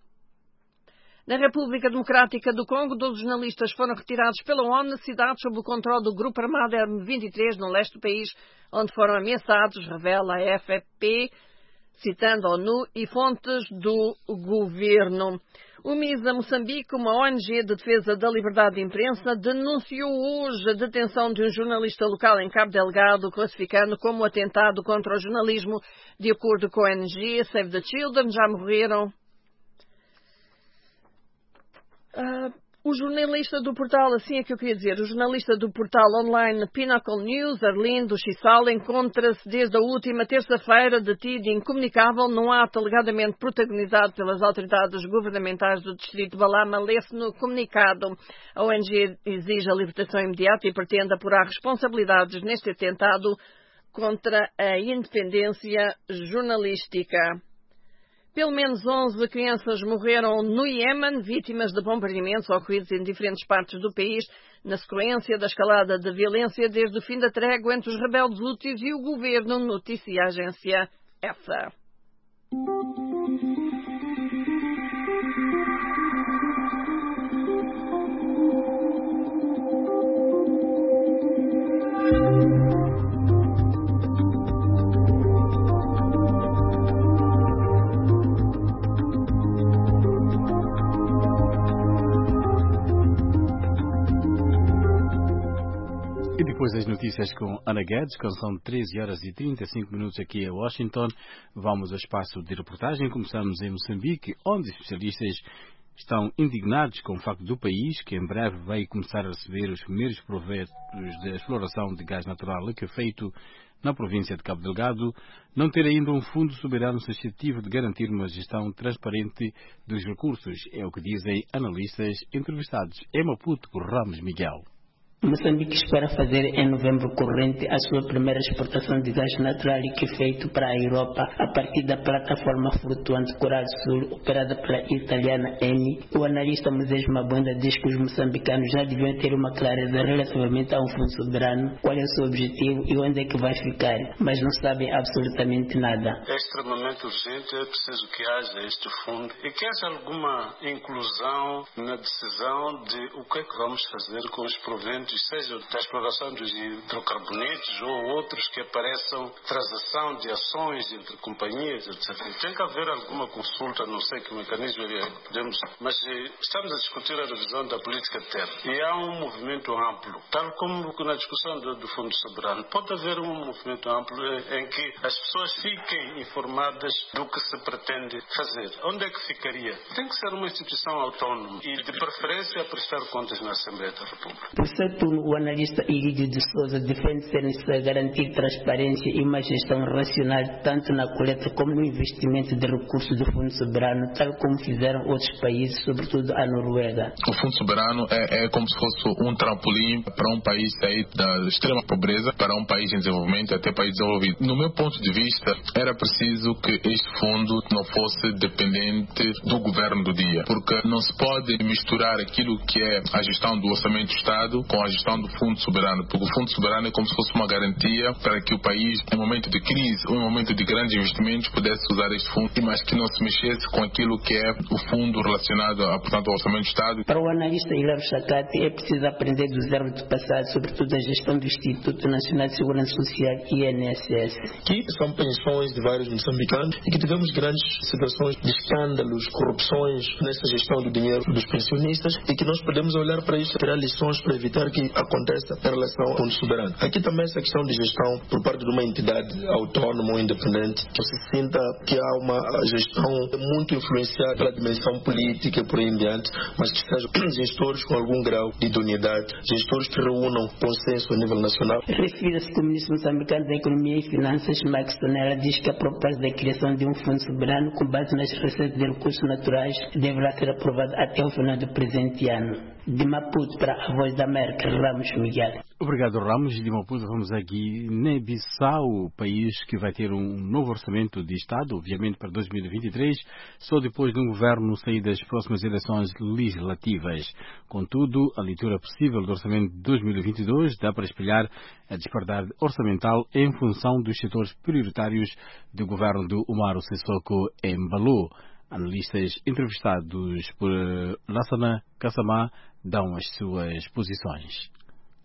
Na República Democrática do Congo, doze jornalistas foram retirados pela ONU na cidade sob o controle do grupo armado M vinte e três no leste do país, onde foram ameaçados, revela a F P. citando a ONU e fontes do governo. O MISA Moçambique, uma O N G de defesa da liberdade de imprensa, denunciou hoje a detenção de um jornalista local em Cabo Delgado, classificando como atentado contra o jornalismo. De acordo com a O N G Save the Children, já morreram Uh, o jornalista do portal, assim é que eu queria dizer, o jornalista do portal online Pinnacle News, Arlindo Chissal, encontra-se desde a última terça-feira detido e incomunicável num ato alegadamente protagonizado pelas autoridades governamentais do distrito de Balama. Lê-se no comunicado. A O N G exige a libertação imediata e pretende apurar responsabilidades neste atentado contra a independência jornalística. Pelo menos onze crianças morreram no Iêmen, vítimas de bombardeamentos ocorridos em diferentes partes do país, na sequência da escalada de violência desde o fim da trégua entre os rebeldes houthis e o governo, noticia a agência E F A. E depois das notícias com Ana Guedes, quando são treze horas e trinta e cinco minutos aqui em Washington, vamos ao espaço de reportagem. Começamos em Moçambique, onde especialistas estão indignados com o facto do país, que em breve vai começar a receber os primeiros proveitos da exploração de gás natural liquefeito na província de Cabo Delgado, não ter ainda um fundo soberano suscetível de garantir uma gestão transparente dos recursos. É o que dizem analistas entrevistados em Maputo por Ramos Miguel. Moçambique espera fazer em novembro corrente a sua primeira exportação de gás natural liquefeito para a Europa a partir da plataforma flutuante Coral Sul, operada pela italiana Eni. O analista Moisés Mabunda diz que os moçambicanos já deviam ter uma clareza relativamente a um fundo soberano, qual é o seu objetivo e onde é que vai ficar, mas não sabem absolutamente nada. É extremamente urgente, é preciso que haja este fundo e que haja alguma inclusão na decisão de o que é que vamos fazer com os proventos, seja da exploração dos hidrocarbonetos ou outros que apareçam, transação de ações entre companhias, etcétera. Tem que haver alguma consulta, não sei que mecanismo é que podemos, mas estamos a discutir a revisão da política terra e há um movimento amplo, tal como na discussão do, do Fundo Soberano. Pode haver um movimento amplo em que as pessoas fiquem informadas do que se pretende fazer. Onde é que ficaria? Tem que ser uma instituição autónoma e de preferência a prestar contas na Assembleia da República. Por seu turno, o analista Ilídio de Souza defende ser necessário garantir transparência e uma gestão racional tanto na coleta como no investimento de recursos do Fundo Soberano, tal como fizeram outros países, sobretudo a Noruega. O Fundo Soberano é, é como se fosse um trampolim para um país sair da extrema pobreza para um país em desenvolvimento até país desenvolvido. No meu ponto de vista, era preciso que este fundo não fosse dependente do governo do dia, porque não se pode misturar aquilo que é a gestão do orçamento do Estado com a gestão do Fundo Soberano, porque o Fundo Soberano é como se fosse uma garantia para que o país, em momento de crise ou em momento de grandes investimentos, pudesse usar este fundo, mas que não se mexesse com aquilo que é o fundo relacionado a, portanto, ao orçamento do Estado. Para o analista Hilário Chacate, é preciso aprender dos erros do passado, sobretudo a gestão do Instituto Nacional de Segurança Social, I N S S. Que são pensões de vários moçambicanos e que tivemos grandes situações de escândalos, corrupções nessa gestão do dinheiro dos pensionistas e que nós podemos olhar para isso e tirar lições para evitar que aconteça em relação ao Fundo Soberano. Aqui também essa questão de gestão por parte de uma entidade autónoma ou independente, que se sinta que há uma gestão muito influenciada pela dimensão política e por aí em diante, mas que sejam gestores com algum grau de idoneidade, gestores que reúnam consenso a nível nacional. Refira-se que o ministro moçambicano da Economia e Finanças, Max Tonela, diz que a proposta da criação de um fundo soberano com base nas receitas de recursos naturais deverá ser aprovada até o final do presente ano. De Maputo para a Voz da América, Ramos Miguel. Obrigado, Ramos. De Maputo vamos a Guiné-Bissau, o país que vai ter um novo orçamento de Estado, obviamente para dois mil e vinte e três, só depois de um governo sair das próximas eleições legislativas. Contudo, a leitura possível do orçamento de dois mil e vinte e dois dá para espelhar a disparidade orçamental em função dos setores prioritários do governo do Umaro Sissoko Embalo. Analistas entrevistados por Lassana Kassamá dão as suas posições.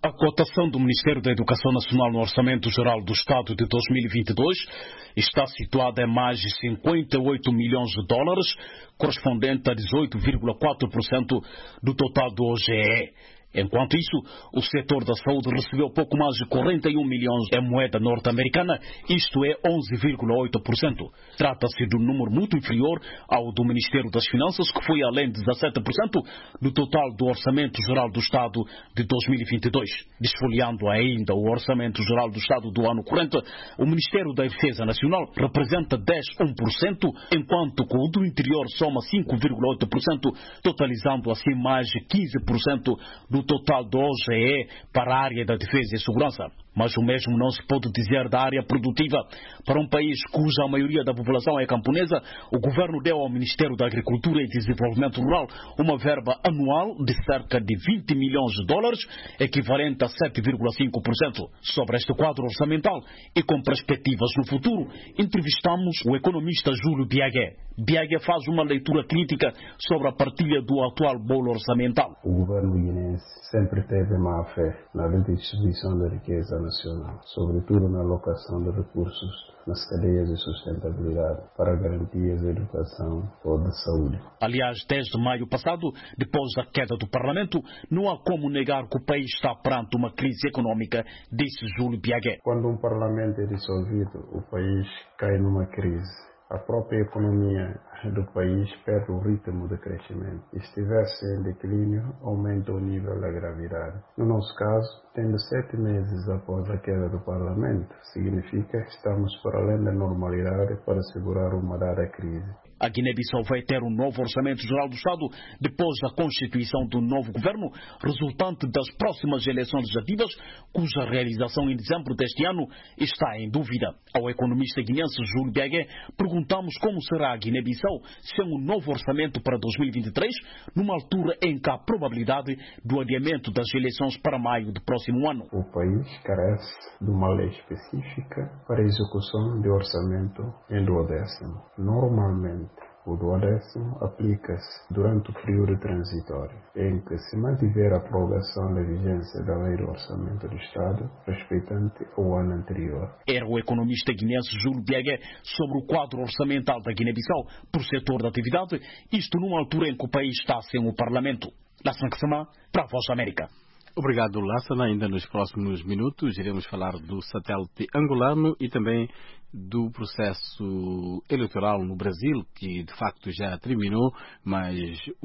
A cotação do Ministério da Educação Nacional no Orçamento Geral do Estado de dois mil e vinte e dois está situada em mais de cinquenta e oito milhões de dólares, correspondente a dezoito vírgula quatro por cento do total do O G E. Enquanto isso, o setor da saúde recebeu pouco mais de quarenta e um milhões em moeda norte-americana, isto é onze vírgula oito por cento. Trata-se de um número muito inferior ao do Ministério das Finanças, que foi além de dezassete por cento do total do Orçamento Geral do Estado de dois mil e vinte e dois. Desfolhando ainda o Orçamento Geral do Estado do ano corrente, o Ministério da Defesa Nacional representa dez vírgula um por cento, enquanto que o do Interior soma cinco vírgula oito por cento, totalizando assim mais de quinze por cento do total do O G E para a área da defesa e segurança. Mas o mesmo não se pode dizer da área produtiva. Para um país cuja maioria da população é camponesa, o governo deu ao Ministério da Agricultura e Desenvolvimento Rural uma verba anual de cerca de vinte milhões de dólares, equivalente a sete vírgula cinco por cento. Sobre este quadro orçamental e com perspectivas no futuro, entrevistamos o economista Júlio Biagué. Biagué faz uma leitura crítica sobre a partilha do atual bolo orçamental. O governo guinense sempre teve má fé na redistribuição da riqueza nacional, sobretudo na alocação de recursos nas cadeias de sustentabilidade para garantias de educação ou de saúde. Aliás, desde maio passado, depois da queda do Parlamento, não há como negar que o país está perante uma crise econômica, disse Júlio Biagué. Quando um Parlamento é dissolvido, o país cai numa crise. A própria economia do país perde o ritmo de crescimento. Se estivesse em declínio, aumenta o nível da gravidade. No nosso caso, tendo sete meses após a queda do Parlamento, significa que estamos por além da normalidade para segurar uma dada crise. A Guiné-Bissau vai ter um novo Orçamento Geral do Estado depois da constituição do novo governo, resultante das próximas eleições legislativas, cuja realização em dezembro deste ano está em dúvida. Ao economista guinense Júlio Biagué, perguntamos como será a Guiné-Bissau sem um novo orçamento para dois mil e vinte e três, numa altura em que há probabilidade do adiamento das eleições para maio do próximo ano. O país carece de uma lei específica para a execução de orçamento em duodécimo. Normalmente, o duodécimo aplica-se durante o período transitório, em que se mantiver a prorrogação da vigência da Lei do Orçamento do Estado, respeitante ao ano anterior. Era o economista guinense Júlio Biagué sobre o quadro orçamental da Guiné-Bissau por setor da atividade, isto numa altura em que o país está sem o Parlamento. Lassana Ksama, para a Voz da América. Obrigado, Lassana. Ainda nos próximos minutos iremos falar do satélite angolano e também do processo eleitoral no Brasil, que de facto já terminou, mas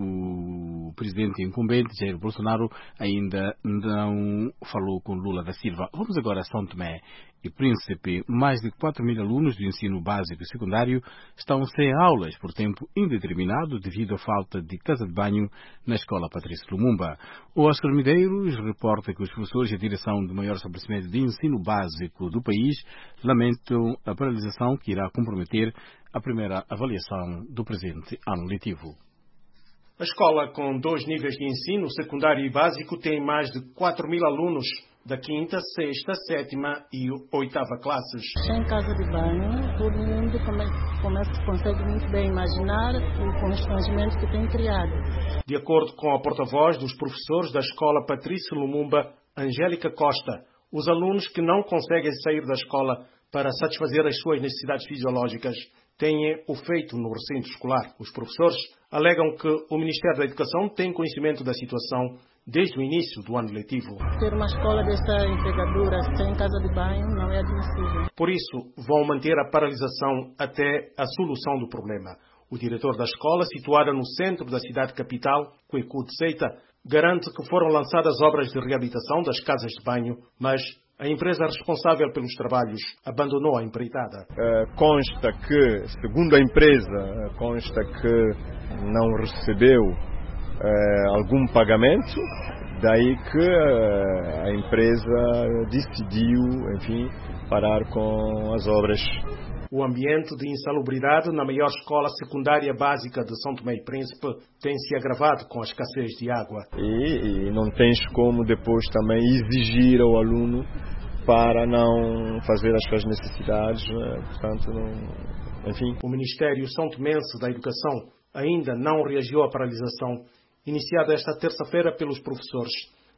o presidente incumbente, Jair Bolsonaro, ainda não falou com Lula da Silva. Vamos agora a São Tomé e Príncipe. Mais de quatro mil alunos do ensino básico e secundário estão sem aulas por tempo indeterminado devido à falta de casa de banho na escola Patrício Lumumba. O Oscar Medeiros reporta que os professores e a direção do maior estabelecimento de ensino básico do país lamentam a paralisação que irá comprometer a primeira avaliação do presente ano letivo. A escola, com dois níveis de ensino, secundário e básico, tem mais de quatro mil alunos da quinta, sexta, sétima e oitava classes. Sem casa de banho, todo mundo come, come, consegue muito bem imaginar o constrangimento que tem criado. De acordo com a porta-voz dos professores da escola Patrício Lumumba, Angélica Costa, os alunos que não conseguem sair da escola para satisfazer as suas necessidades fisiológicas têm o feito no recinto escolar. Os professores alegam que o Ministério da Educação tem conhecimento da situação desde o início do ano letivo. Ter uma escola dessa envergadura sem casa de banho não é admissível. Por isso, vão manter a paralisação até a solução do problema. O diretor da escola, situada no centro da cidade capital, Kweku Tseita, garante que foram lançadas obras de reabilitação das casas de banho, mas a empresa responsável pelos trabalhos abandonou a empreitada. Uh, consta que, segundo a empresa, consta que não recebeu uh, algum pagamento, daí que uh, a empresa decidiu, enfim, parar com as obras. O ambiente de insalubridade na maior escola secundária básica de São Tomé e Príncipe tem se agravado com a escassez de água. E, e não tens como depois também exigir ao aluno para não fazer as suas necessidades, né? Portanto, não, enfim. O Ministério São Tomense da Educação ainda não reagiu à paralisação iniciada esta terça-feira pelos professores.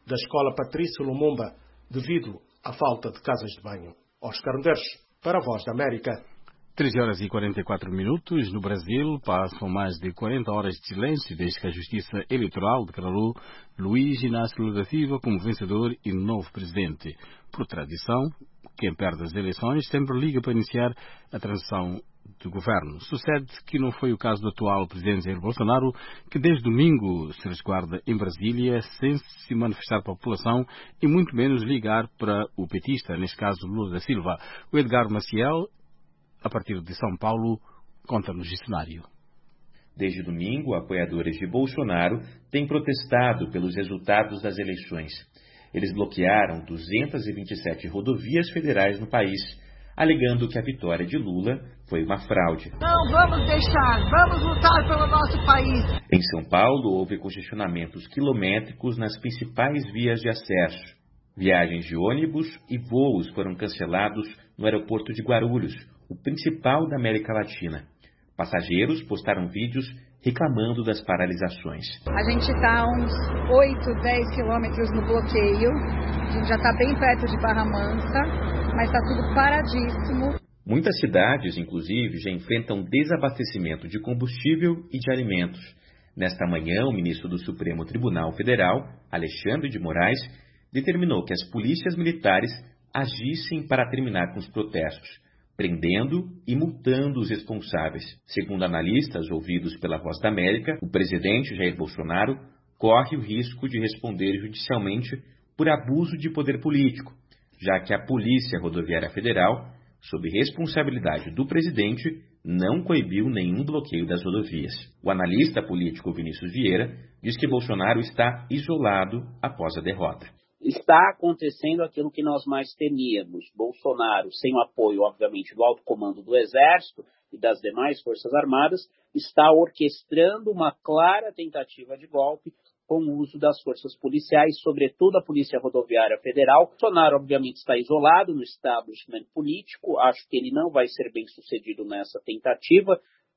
da Escola Patrício Lumumba, devido à falta de casas de banho. Oscar Medeiros, para a Voz da América. treze horas e quarenta e quatro minutos. No Brasil, passam mais de quarenta horas de silêncio desde que a Justiça Eleitoral declarou Luiz Inácio Lula da Silva como vencedor e novo presidente. Por tradição, quem perde as eleições sempre liga para iniciar a transição do governo. Sucede que não foi o caso do atual presidente Jair Bolsonaro, que desde domingo se resguarda em Brasília sem se manifestar para a população e muito menos ligar para o petista, neste caso Lula da Silva. O Edgar Maciel, a partir de São Paulo, conta-nos o cenário. Desde domingo, apoiadores de Bolsonaro têm protestado pelos resultados das eleições. Eles bloquearam duzentas e vinte e sete rodovias federais no país, alegando que a vitória de Lula foi uma fraude. Não vamos deixar, vamos lutar pelo nosso país. Em São Paulo, houve congestionamentos quilométricos nas principais vias de acesso. Viagens de ônibus e voos foram cancelados no aeroporto de Guarulhos, o principal da América Latina. Passageiros postaram vídeos reclamando das paralisações. A gente está a uns oito, dez quilômetros no bloqueio. A gente já está bem perto de Barra Mansa, mas está tudo paradíssimo. Muitas cidades, inclusive, já enfrentam desabastecimento de combustível e de alimentos. Nesta manhã, o ministro do Supremo Tribunal Federal, Alexandre de Moraes, determinou que as polícias militares agissem para terminar com os protestos, prendendo e multando os responsáveis. Segundo analistas ouvidos pela Voz da América, o presidente Jair Bolsonaro corre o risco de responder judicialmente por abuso de poder político, já que a Polícia Rodoviária Federal, sob responsabilidade do presidente, não coibiu nenhum bloqueio das rodovias. O analista político Vinícius Vieira diz que Bolsonaro está isolado após a derrota. Está acontecendo aquilo que nós mais temíamos. Bolsonaro, sem o apoio, obviamente, do alto comando do Exército e das demais Forças Armadas, está orquestrando uma clara tentativa de golpe com o uso das forças policiais, sobretudo a Polícia Rodoviária Federal. Bolsonaro, obviamente, está isolado no estabelecimento político. Acho que ele não vai ser bem sucedido nessa tentativa,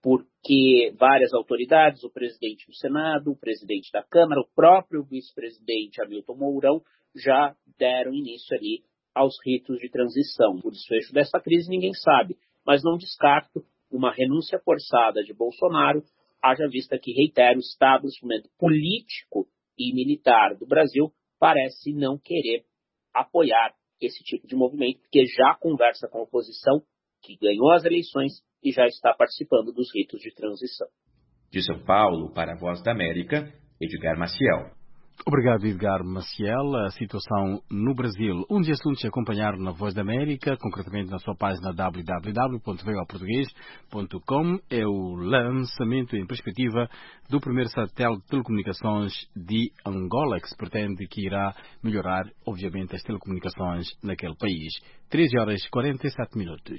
porque várias autoridades, o presidente do Senado, o presidente da Câmara, o próprio vice-presidente Hamilton Mourão, já deram início ali aos ritos de transição. O desfecho dessa crise ninguém sabe, mas não descarto uma renúncia forçada de Bolsonaro, haja vista que, reitero, o estabelecimento político e militar do Brasil parece não querer apoiar esse tipo de movimento, porque já conversa com a oposição, que ganhou as eleições e já está participando dos ritos de transição. De São Paulo, para a Voz da América, Edgar Maciel. Obrigado, Edgar Maciel. A situação no Brasil. Um dos assuntos a acompanhar na Voz da América, concretamente na sua página w w w ponto v o português ponto com, é o lançamento em perspectiva do primeiro satélite de telecomunicações de Angola, que se pretende que irá melhorar, obviamente, as telecomunicações naquele país. treze horas e quarenta e sete minutos.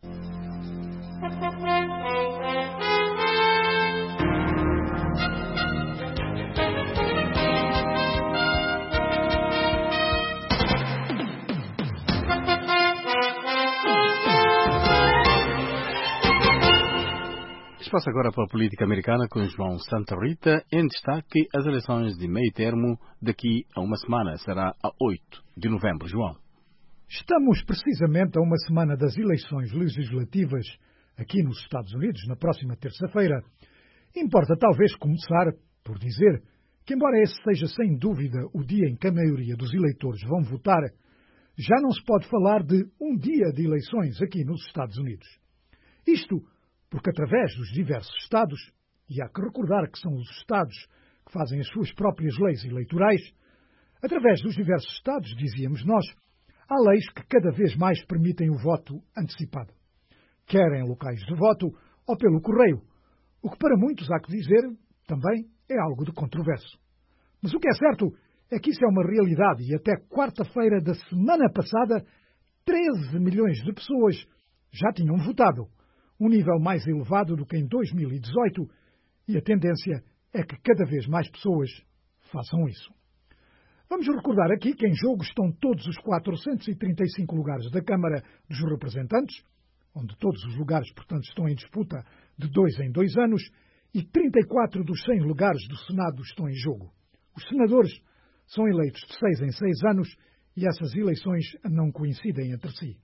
Passa agora para a política americana com João Santa Rita. Em destaque, as eleições de meio termo daqui a uma semana. Será a oito de novembro. João. Estamos precisamente a uma semana das eleições legislativas aqui nos Estados Unidos, na próxima terça-feira. Importa talvez começar por dizer que, embora esse seja sem dúvida o dia em que a maioria dos eleitores vão votar, já não se pode falar de um dia de eleições aqui nos Estados Unidos. Isto porque através dos diversos Estados, e há que recordar que são os Estados que fazem as suas próprias leis eleitorais, através dos diversos Estados, dizíamos nós, há leis que cada vez mais permitem o voto antecipado, quer em locais de voto ou pelo correio, o que para muitos, há que dizer, também é algo de controverso. Mas o que é certo é que isso é uma realidade e até quarta-feira da semana passada, treze milhões de pessoas já tinham votado, um nível mais elevado do que em dois mil e dezoito, e a tendência é que cada vez mais pessoas façam isso. Vamos recordar aqui que em jogo estão todos os quatrocentos e trinta e cinco lugares da Câmara dos Representantes, onde todos os lugares, portanto, estão em disputa de dois em dois anos, e trinta e quatro dos cem lugares do Senado estão em jogo. Os senadores são eleitos de seis em seis anos e essas eleições não coincidem entre si.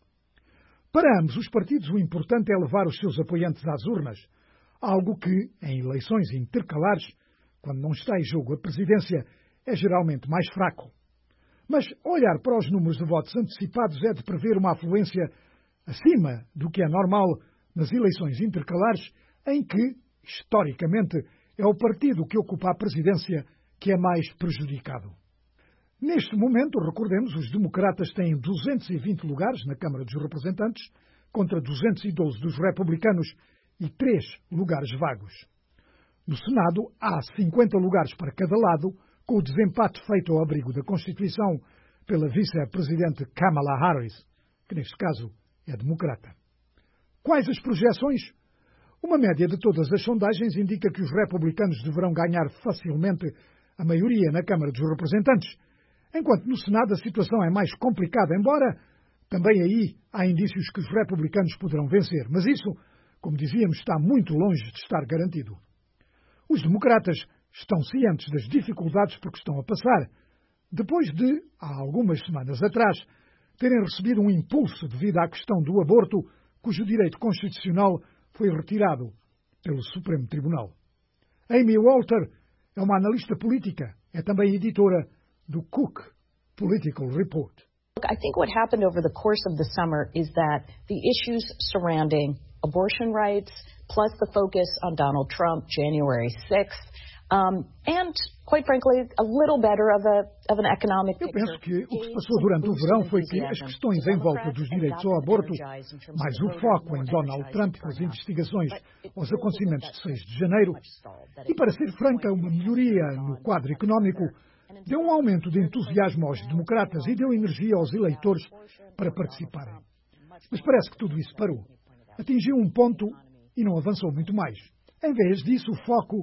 Para ambos os partidos, o importante é levar os seus apoiantes às urnas, algo que, em eleições intercalares, quando não está em jogo a presidência, é geralmente mais fraco. Mas olhar para os números de votos antecipados é de prever uma afluência acima do que é normal nas eleições intercalares, em que, historicamente, é o partido que ocupa a presidência que é mais prejudicado. Neste momento, recordemos, os democratas têm duzentos e vinte lugares na Câmara dos Representantes, contra duzentos e doze dos republicanos e três lugares vagos. No Senado, há cinquenta lugares para cada lado, com o desempate feito ao abrigo da Constituição pela vice-presidente Kamala Harris, que neste caso é democrata. Quais as projeções? Uma média de todas as sondagens indica que os republicanos deverão ganhar facilmente a maioria na Câmara dos Representantes, enquanto no Senado a situação é mais complicada, embora também aí há indícios que os republicanos poderão vencer. Mas isso, como dizíamos, está muito longe de estar garantido. Os democratas estão cientes das dificuldades por que estão a passar, depois de, há algumas semanas atrás, terem recebido um impulso devido à questão do aborto, cujo direito constitucional foi retirado pelo Supremo Tribunal. Amy Walter é uma analista política, é também editora do Cook Political Report. I think what happened over the course of the summer is that the issues surrounding abortion rights, plus the focus on Donald Trump, January sixth, um, and, quite frankly, a little better of, a, of an economic picture. Eu penso que o que se passou gave durante o some verão boost foi in que as enthusiasm questões to em volta Democrats dos and direitos got ao them aborto, energized in terms mais of o voter foco more em Donald energized Trump to com as turn out. investigações But aos it acontecimentos feels de that seis de janeiro, much stalled, that e para ser it's franca, going uma to melhoria have no gone quadro much económico further. deu um aumento de entusiasmo aos democratas e deu energia aos eleitores para participarem. Mas parece que tudo isso parou. Atingiu um ponto e não avançou muito mais. Em vez disso, o foco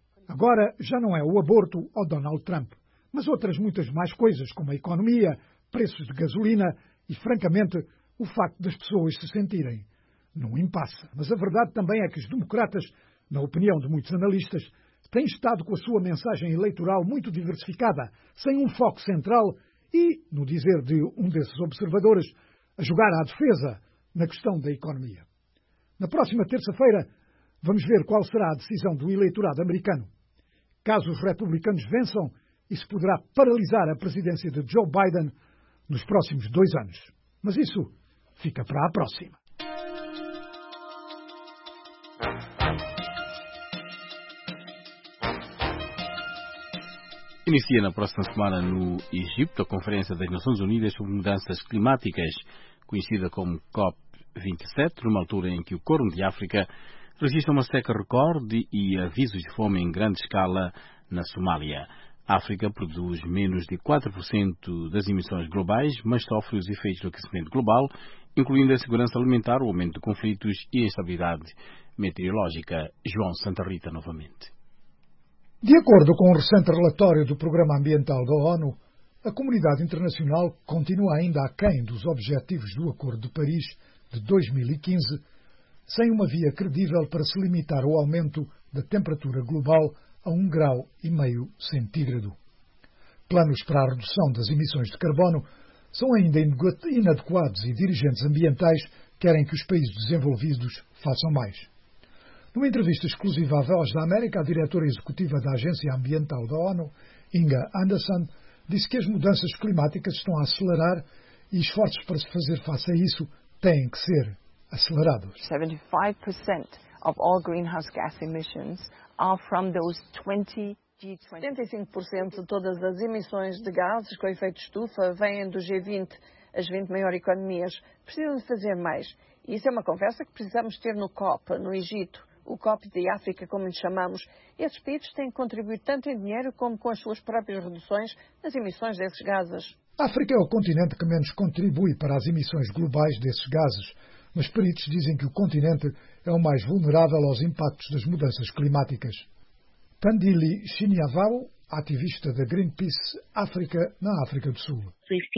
agora já não é o aborto ou Donald Trump, mas outras muitas mais coisas, como a economia, preços de gasolina e, francamente, o facto das pessoas se sentirem num impasse. Mas a verdade também é que os democratas, na opinião de muitos analistas, têm estado com a sua mensagem eleitoral muito diversificada, sem um foco central e, no dizer de um desses observadores, a jogar à defesa na questão da economia. Na próxima terça-feira, vamos ver qual será a decisão do eleitorado americano. Caso os republicanos vençam, isso poderá paralisar a presidência de Joe Biden nos próximos dois anos. Mas isso fica para a próxima. Inicia na próxima semana no Egito a Conferência das Nações Unidas sobre Mudanças Climáticas, conhecida como COP vinte e sete, numa altura em que o Corno de África registra uma seca recorde e avisos de fome em grande escala na Somália. A África produz menos de quatro por cento das emissões globais, mas sofre os efeitos do aquecimento global, incluindo a segurança alimentar, o aumento de conflitos e a instabilidade meteorológica. João Santa Rita, novamente. De acordo com o recente relatório do Programa Ambiental da ONU, a comunidade internacional continua ainda aquém dos objetivos do Acordo de Paris de dois mil e quinze, sem uma via credível para se limitar o aumento da temperatura global a um grau e meio centígrado. Planos para a redução das emissões de carbono são ainda inadequados e dirigentes ambientais querem que os países desenvolvidos façam mais. Numa entrevista exclusiva à Voz da América, a diretora executiva da Agência Ambiental da ONU, Inga Anderson, disse que as mudanças climáticas estão a acelerar e esforços para se fazer face a isso têm que ser acelerados. seventy-five percent of all greenhouse gas emissions are from those twenty G twenty. setenta e cinco por cento de todas as emissões de gases com efeito de estufa vêm do G vinte, as vinte maiores economias. Precisam de fazer mais. E isso é uma conversa que precisamos ter no COP, no Egito. O COP de África, como lhe chamamos. Esses países têm que contribuir tanto em dinheiro como com as suas próprias reduções nas emissões desses gases. A África é o continente que menos contribui para as emissões globais desses gases, mas peritos dizem que o continente é o mais vulnerável aos impactos das mudanças climáticas. Tandili Chinyavao ativista da Greenpeace África, na África do Sul.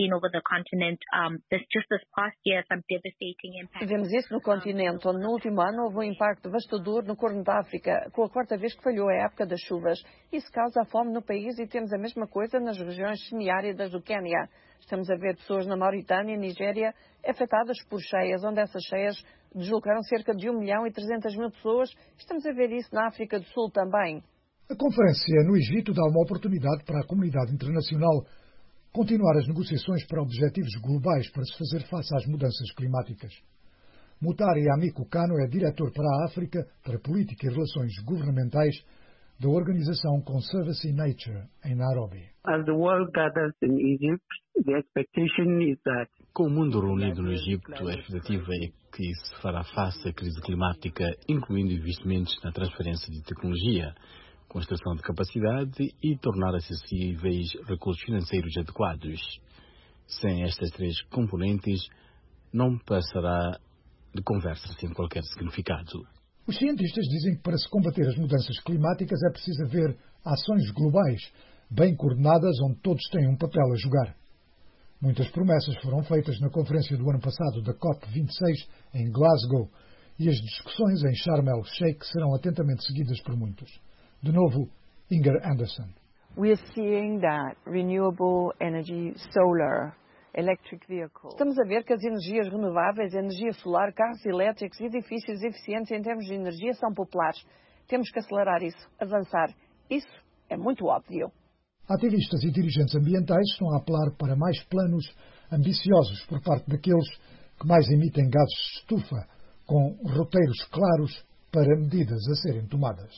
Vemos isso no continente, onde no último ano houve um impacto devastador no Corno da África, com a quarta vez que falhou a época das chuvas. Isso causa fome no país e temos a mesma coisa nas regiões semiáridas do Quênia. Estamos a ver pessoas na Mauritânia e Nigéria afetadas por cheias, onde essas cheias deslocaram cerca de um milhão e trezentas mil pessoas. Estamos a ver isso na África do Sul também. A conferência no Egito dá uma oportunidade para a comunidade internacional continuar as negociações para objetivos globais para se fazer face às mudanças climáticas. Mutari Amiko Kano é diretor para a África, para Política e Relações Governamentais da organização Conservancy Nature, em Nairobi. As the world gathers in Egypt, the expectation is that Com o mundo reunido no Egito, a expectativa é que se fará face à crise climática, incluindo investimentos na transferência de tecnologia, construção de capacidade e tornar acessíveis recursos financeiros adequados. Sem estas três componentes, não passará de conversa sem qualquer significado. Os cientistas dizem que para se combater as mudanças climáticas é preciso haver ações globais, bem coordenadas, onde todos têm um papel a jogar. Muitas promessas foram feitas na conferência do ano passado da COP vinte e seis em Glasgow e as discussões em Sharm el-Sheikh serão atentamente seguidas por muitos. De novo, Inger Anderson. We are seeing that renewable energy, solar, electric vehicles. Estamos a ver que as energias renováveis, energia solar, carros elétricos e edifícios eficientes em termos de energia são populares. Temos que acelerar isso, avançar. Isso é muito óbvio. Ativistas e dirigentes ambientais estão a apelar para mais planos ambiciosos por parte daqueles que mais emitem gases de estufa, com roteiros claros para medidas a serem tomadas.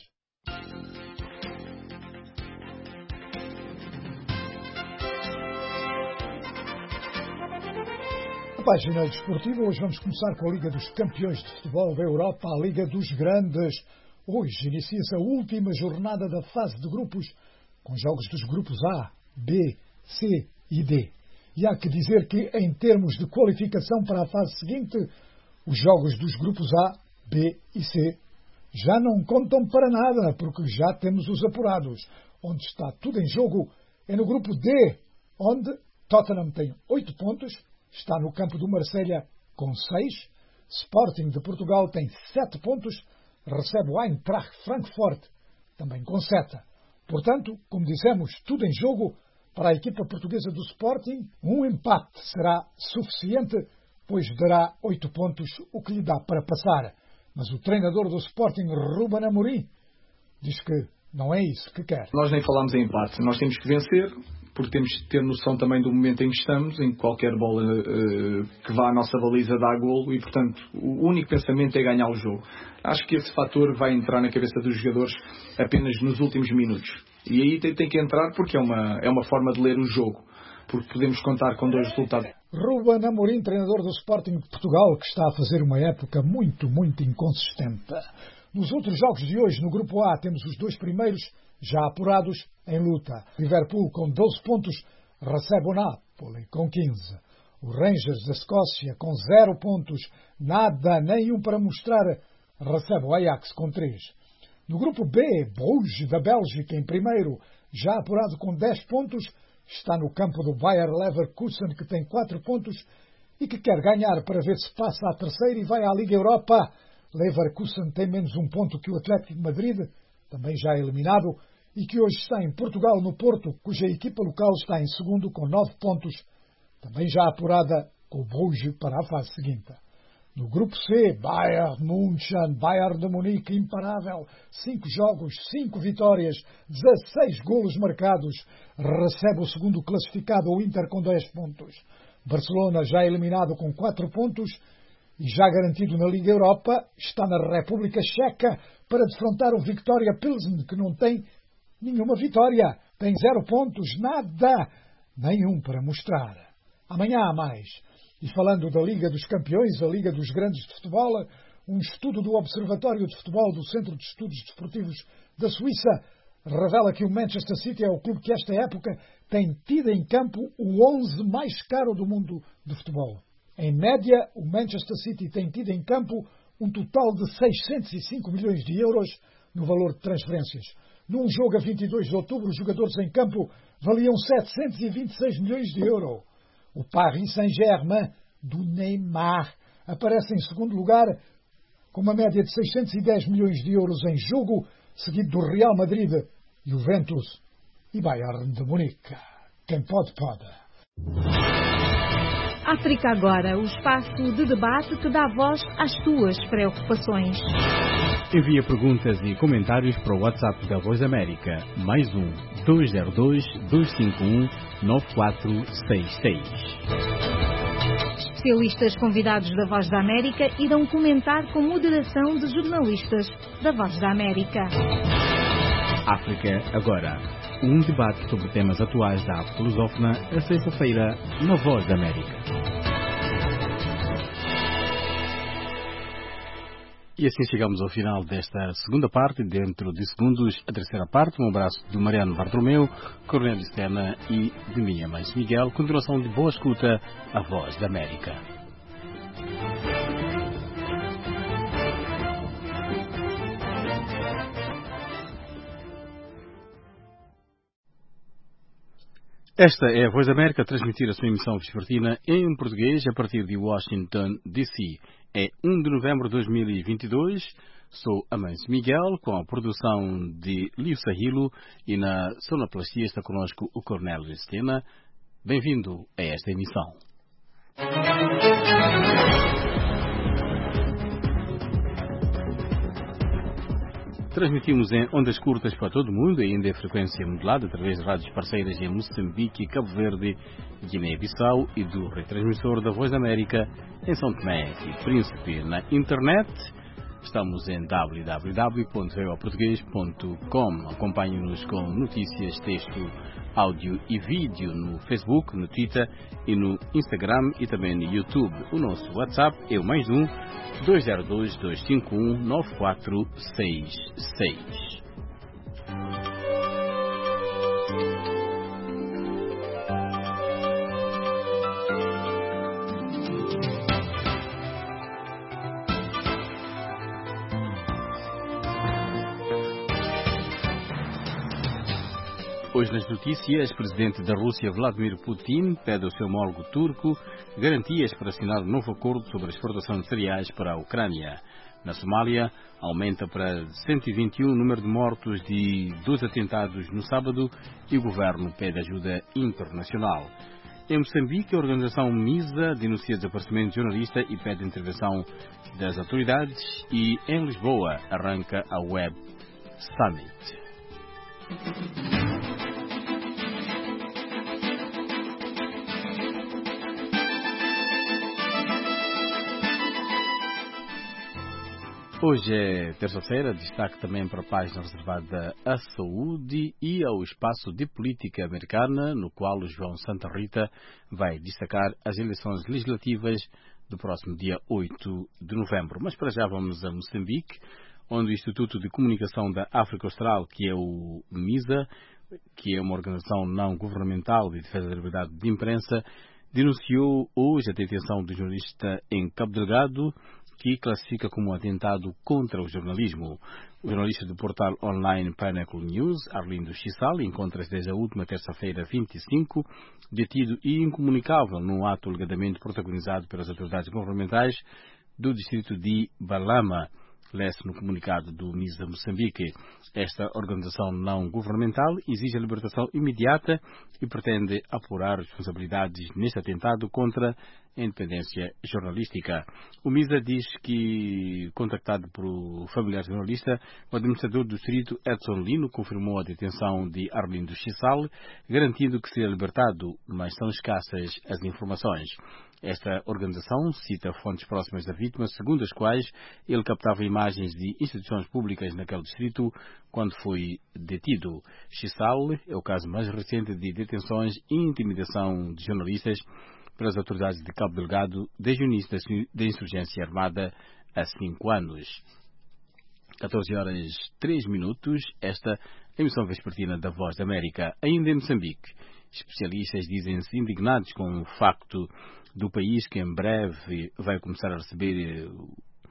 A página desportiva, hoje vamos começar com a Liga dos Campeões de Futebol da Europa, a Liga dos Grandes. Hoje inicia-se a última jornada da fase de grupos, com jogos dos grupos A, B, C e D. E há que dizer que, em termos de qualificação para a fase seguinte, os jogos dos grupos A, B e C já não contam para nada, porque já temos os apurados. Onde está tudo em jogo é no grupo D, onde Tottenham tem oito pontos, está no campo do Marselha com seis, Sporting de Portugal tem sete pontos, recebe o Eintracht Frankfurt também com sete. Portanto, como dissemos, tudo em jogo para a equipa portuguesa do Sporting. Um empate será suficiente, pois dará oito pontos, o que lhe dá para passar. Mas o treinador do Sporting, Ruben Amorim, diz que não é isso que quer. Nós nem falamos em empate, nós temos que vencer, porque temos que ter noção também do momento em que estamos, em que qualquer bola uh, que vá à nossa baliza dá golo e, portanto, o único pensamento é ganhar o jogo. Acho que esse fator vai entrar na cabeça dos jogadores apenas nos últimos minutos. E aí tem, tem que entrar porque é uma, é uma forma de ler o jogo, porque podemos contar com dois resultados. Ruben Amorim, treinador do Sporting de Portugal, que está a fazer uma época muito, muito inconsistente. Nos outros jogos de hoje, no Grupo A, temos os dois primeiros já apurados em luta. Liverpool com doze pontos recebe o Napoli com quinze. O Rangers da Escócia com zero pontos, nada, nenhum para mostrar, recebe o Ajax com três. No Grupo B, Bruges da Bélgica em primeiro, já apurado com dez pontos, está no campo do Bayer Leverkusen, que tem quatro pontos e que quer ganhar para ver se passa à terceira e vai à Liga Europa. Leverkusen tem menos um ponto que o Atlético de Madrid, também já eliminado, e que hoje está em Portugal, no Porto, cuja equipa local está em segundo com nove pontos, também já apurada com o Bruges para a fase seguinte. No Grupo C, Bayern München, Bayern de Munique imparável, cinco jogos, cinco vitórias, dezasseis golos marcados, recebe o segundo classificado, o Inter, com dez pontos. Barcelona, já eliminado com quatro pontos e já garantido na Liga Europa, está na República Checa para defrontar o Viktoria Pilsen, que não tem nenhuma vitória, tem zero pontos, nada, nenhum para mostrar. Amanhã há mais. E falando da Liga dos Campeões, a Liga dos Grandes de Futebol, um estudo do Observatório de Futebol do Centro de Estudos Desportivos da Suíça revela que o Manchester City é o clube que esta época tem tido em campo o onze mais caro do mundo de futebol. Em média, o Manchester City tem tido em campo um total de seiscentos e cinco milhões de euros no valor de transferências. Num jogo a vinte e dois de outubro, os jogadores em campo valiam setecentos e vinte e seis milhões de euros. O Paris Saint-Germain, do Neymar, aparece em segundo lugar, com uma média de seiscentos e dez milhões de euros em jogo, seguido do Real Madrid, Juventus e Bayern de Munique. Quem pode, pode. África Agora, o espaço de debate que dá voz às tuas preocupações. Envia perguntas e comentários para o WhatsApp da Voz da América, mais um, dois zero dois, dois cinco um, nove quatro seis seis. Especialistas convidados da Voz da América irão comentar com moderação de jornalistas da Voz da América. África Agora, um debate sobre temas atuais da África lusófona, a sexta-feira, na Voz da América. E assim chegamos ao final desta segunda parte. Dentro de segundos, a terceira parte. Um abraço do Mariano Bartolomeu, Cornélio Sena e de minha mãe Miguel. Continuação de boa escuta, a Voz da América. Esta é a Voz da América a transmitir a sua emissão vespertina em português a partir de Washington, D C É um de novembro de dois mil e vinte e dois. Sou Amâncio Miguel, com a produção de Lio Sahilo, e na sonoplastia está connosco o Cornélio Stena. Bem-vindo a esta emissão. Transmitimos em ondas curtas para todo o mundo e ainda em frequência modulada através de rádios parceiras em Moçambique, Cabo Verde, Guiné-Bissau e do retransmissor da Voz da América em São Tomé e Príncipe. Na internet estamos em w w w ponto voa português ponto com. Acompanhe-nos com notícias, texto, áudio e vídeo no Facebook, no Twitter e no Instagram e também no YouTube. O nosso WhatsApp é o mais um dois zero dois, dois cinco um, nove quatro seis seis. Hoje nas notícias, o presidente da Rússia, Vladimir Putin, pede ao seu homólogo turco garantias para assinar um novo acordo sobre a exportação de cereais para a Ucrânia. Na Somália, aumenta para cento e vinte e um o número de mortos de dois atentados no sábado e o governo pede ajuda internacional. Em Moçambique, a organização MISA denuncia desaparecimento de jornalista e pede intervenção das autoridades, e em Lisboa arranca a Web Summit. Hoje é terça-feira, destaque também para a página reservada à saúde e ao espaço de política americana, no qual o João Santa Rita vai destacar as eleições legislativas do próximo dia oito de novembro. Mas para já vamos a Moçambique, onde o Instituto de Comunicação da África Austral, que é o MISA, que é uma organização não governamental de defesa da liberdade de imprensa, denunciou hoje a detenção do jornalista em Cabo Delgado, que classifica como um atentado contra o jornalismo. O jornalista do portal online Pinnacle News, Arlindo Chissal, encontra-se desde a última terça-feira, vinte e cinco, detido e incomunicável num ato alegadamente protagonizado pelas autoridades governamentais do distrito de Balama. Lê-se no comunicado do MISA Moçambique. Esta organização não governamental exige a libertação imediata e pretende apurar responsabilidades neste atentado contra a independência jornalística. O MISA diz que, contactado por familiar jornalista, o administrador do distrito, Edson Lino, confirmou a detenção de Arlindo Chissal, garantindo que seria libertado, mas são escassas as informações. Esta organização cita fontes próximas da vítima, segundo as quais ele captava imagens de instituições públicas naquele distrito quando foi detido. Chissal é o caso mais recente de detenções e intimidação de jornalistas pelas autoridades de Cabo Delgado desde o início da insurgência armada há cinco anos. catorze horas três minutos, esta emissão vespertina da Voz da América. Ainda em Moçambique, especialistas dizem-se indignados com o facto do país que em breve vai começar a receber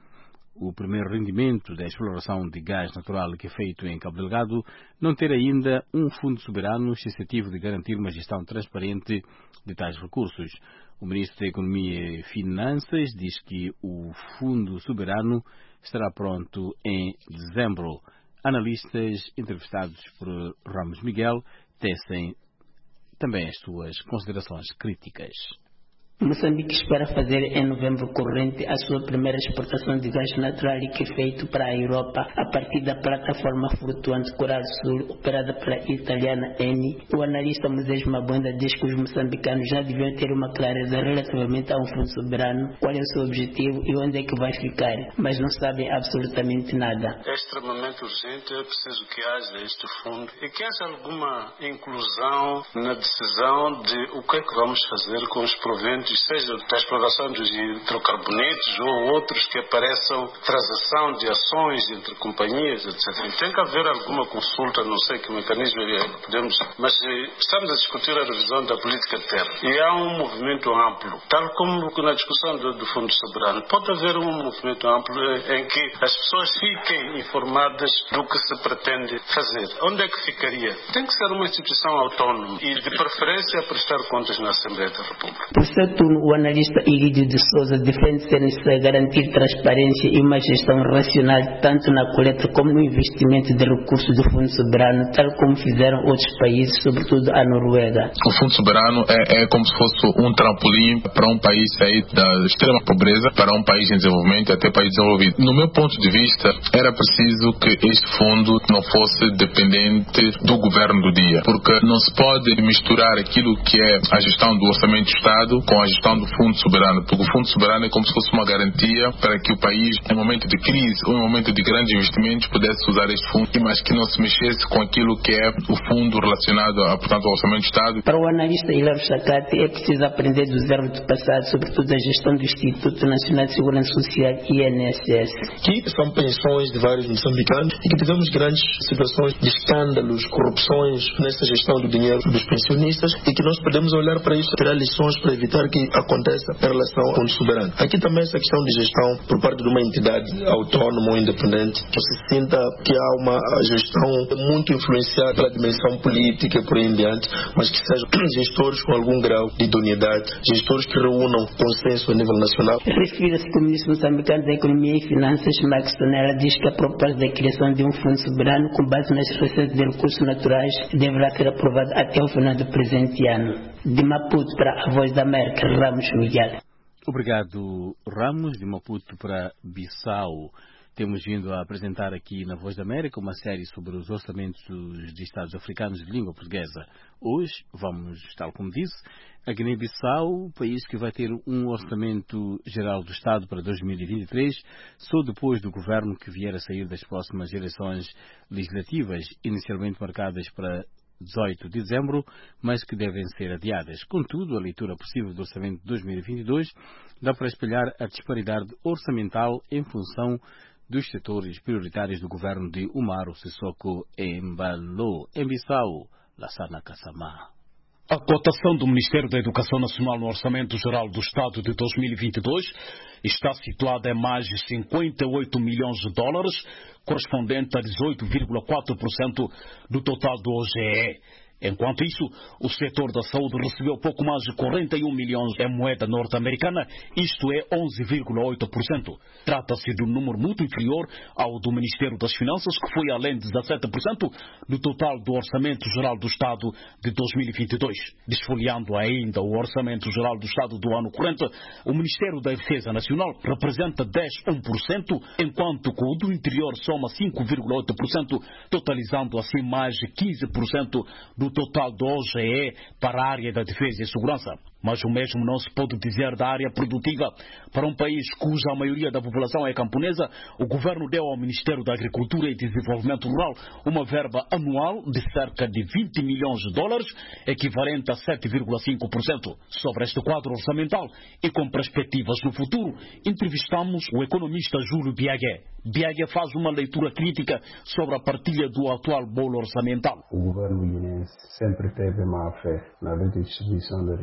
o primeiro rendimento da exploração de gás natural que é feito em Cabo Delgado não ter ainda um fundo soberano suscetível de garantir uma gestão transparente de tais recursos. O Ministro da Economia e Finanças diz que o fundo soberano estará pronto em dezembro. Analistas entrevistados por Ramos Miguel tecem também as suas considerações críticas. Moçambique espera fazer em novembro corrente a sua primeira exportação de gás natural liquefeito para a Europa a partir da plataforma flutuante Coral Sul, operada pela italiana Eni. O analista Moisés Mabonda diz que os moçambicanos já deviam ter uma clareza relativamente a um fundo soberano, qual é o seu objetivo e onde é que vai ficar, mas não sabem absolutamente nada. É extremamente urgente, é preciso que haja este fundo e que haja alguma inclusão na decisão de o que é que vamos fazer com os proventos, seja da exploração dos hidrocarbonetos ou outros que apareçam, transação de ações entre companhias, etcétera. Tem que haver alguma consulta, não sei que mecanismo podemos, mas estamos a discutir a revisão da política de terra e há um movimento amplo, tal como na discussão do, do Fundo Soberano. Pode haver um movimento amplo em que as pessoas fiquem informadas do que se pretende fazer. Onde é que ficaria? Tem que ser uma instituição autónoma e de preferência a prestar contas na Assembleia da República. Por seu turno, o analista Ilídio de Souza defende ser necessário garantir transparência e uma gestão racional tanto na coleta como no investimento de recursos do Fundo Soberano, tal como fizeram outros países, sobretudo a Noruega. O Fundo Soberano é, é como se fosse um trampolim para um país sair da extrema pobreza para um país em desenvolvimento, até país desenvolvido. No meu ponto de vista, era preciso que este fundo não fosse dependente do governo do dia, porque não se pode misturar aquilo que é a gestão do orçamento do Estado com a gestão do Fundo Soberano, porque o Fundo Soberano é como se fosse uma garantia para que o país, em momento de crise ou em momento de grandes investimentos, pudesse usar este fundo, mas que não se mexesse com aquilo que é o fundo relacionado a, portanto, ao orçamento do Estado. Para o analista Hilário Chacate, é preciso aprender dos erros do passado, sobretudo a gestão do Instituto Nacional de Segurança Social, I N S S. Que são pensões de vários moçambicanos e que tivemos grandes situações de escândalos, corrupções nessa gestão do dinheiro dos pensionistas e que nós podemos olhar para isso, tirar lições para evitar que aconteça em relação ao Fundo Soberano. Aqui também essa questão de gestão por parte de uma entidade autónoma ou independente, que se sinta que há uma gestão muito influenciada pela dimensão política e por aí em diante, mas que sejam gestores com algum grau de idoneidade, gestores que reúnam consenso a nível nacional. Refira-se que o ministro moçambicano da Economia e Finanças, Max Tonela, diz que a proposta da criação de um fundo soberano com base nas receitas de recursos naturais deverá ser aprovada até o final do presente ano. De Maputo para a Voz da América, Ramos Miguel. Obrigado, Ramos. De Maputo para Bissau. Temos vindo a apresentar aqui na Voz da América uma série sobre os orçamentos de Estados africanos de língua portuguesa. Hoje vamos, tal como disse, a Guiné-Bissau, país que vai ter um orçamento geral do Estado para dois mil e vinte e três, só depois do governo que vier a sair das próximas eleições legislativas, inicialmente marcadas para dezoito de dezembro, mas que devem ser adiadas. Contudo, a leitura possível do orçamento de dois mil e vinte e dois dá para espelhar a disparidade orçamental em função dos setores prioritários do governo de Umaro Sissoko Embalo. Em Bissau, Lassana Kassamá. A cotação do Ministério da Educação Nacional no Orçamento Geral do Estado de dois mil e vinte e dois está situada em mais de cinquenta e oito milhões de dólares, correspondente a dezoito vírgula quatro por cento do total do O G E. Enquanto isso, o setor da saúde recebeu pouco mais de quarenta e um milhões em moeda norte-americana, isto é onze vírgula oito por cento. Trata-se de um número muito inferior ao do Ministério das Finanças, que foi além de dezassete por cento do total do Orçamento Geral do Estado de dois mil e vinte e dois. Desfolhando ainda o Orçamento Geral do Estado do ano corrente, o Ministério da Defesa Nacional representa dez vírgula um por cento, enquanto que o do Interior soma cinco vírgula oito por cento, totalizando assim mais de quinze por cento do total do O G E para a área da defesa e segurança. Mas o mesmo não se pode dizer da área produtiva. Para um país cuja maioria da população é camponesa, o governo deu ao Ministério da Agricultura e Desenvolvimento Rural uma verba anual de cerca de vinte milhões de dólares, equivalente a sete vírgula cinco por cento. Sobre este quadro orçamental e com perspectivas no futuro, entrevistamos o economista Júlio Biagué. Biagué faz uma leitura crítica sobre a partilha do atual bolo orçamental. O governo guinense sempre teve má fé na redistribuição da riqueza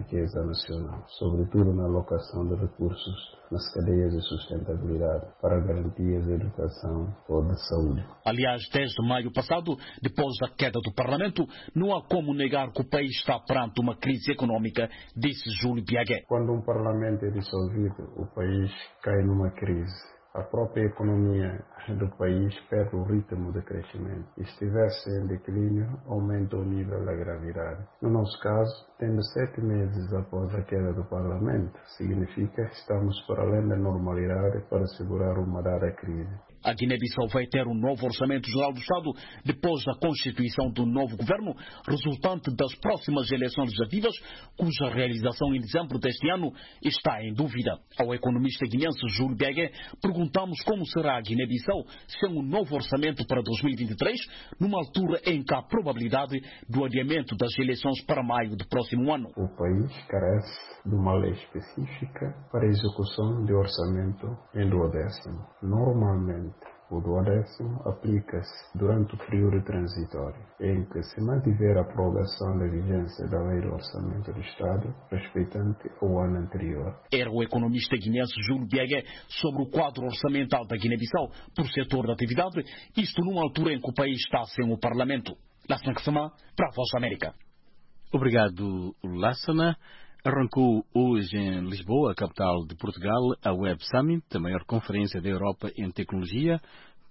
nacional, sobretudo na alocação de recursos nas cadeias de sustentabilidade para garantias de educação ou de saúde. Aliás, desde maio passado, depois da queda do Parlamento, não há como negar que o país está perante uma crise econômica, disse Júlio Biagué. Quando um Parlamento é dissolvido, o país cai numa crise. A própria economia do país perde o ritmo de crescimento. Se estivesse em declínio, aumenta o nível da gravidade. No nosso caso, tendo sete meses após a queda do Parlamento, significa que estamos por além da normalidade para segurar uma dada crise. A Guiné-Bissau vai ter um novo Orçamento Geral do Estado depois da constituição do novo governo, resultante das próximas eleições legislativas, cuja realização em dezembro deste ano está em dúvida. Ao economista guinense Júlio Biagué, perguntamos como será a Guiné-Bissau sem um novo orçamento para dois mil e vinte e três, numa altura em que há probabilidade do adiamento das eleições para maio do próximo ano. O país carece de uma lei específica para a execução de orçamento em duodécimo. Normalmente, o duodécimo aplica-se durante o período transitório, em que se mantiver a prorrogação da vigência da Lei do Orçamento do Estado, respeitante ao ano anterior. Era o economista guinense Júlio Biagué sobre o quadro orçamental da Guiné-Bissau por setor da atividade, isto numa altura em que o país está sem o Parlamento. Lassana Ksama, para a Voz da América. Obrigado, Lassana. Arrancou hoje em Lisboa, capital de Portugal, a Web Summit, a maior conferência da Europa em tecnologia,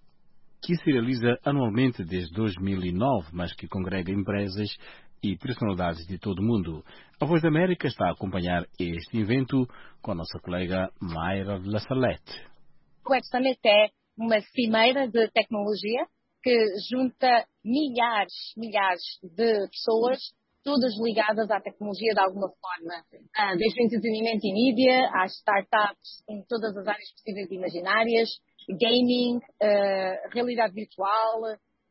que se realiza anualmente desde dois mil e nove, mas que congrega empresas e personalidades de todo o mundo. A Voz da América está a acompanhar este evento com a nossa colega Mayra de la Salette. O Web Summit é uma cimeira de tecnologia que junta milhares, milhares de pessoas, todas ligadas à tecnologia de alguma forma, uh, desde o entretenimento e mídia, às startups em todas as áreas possíveis e imaginárias, gaming, uh, realidade virtual,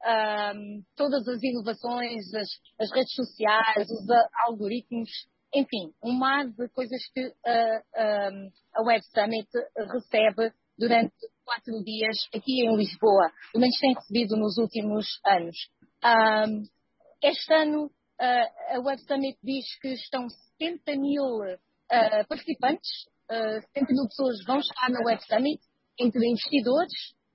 um, todas as inovações, as, as redes sociais, os uh, algoritmos, enfim, um mar de coisas que uh, um, a Web Summit recebe durante quatro dias aqui em Lisboa, pelo menos tem recebido nos últimos anos. Um, este ano, Uh, a Web Summit diz que estão setenta mil uh, participantes, uh, setenta mil pessoas vão estar na Web Summit, entre investidores,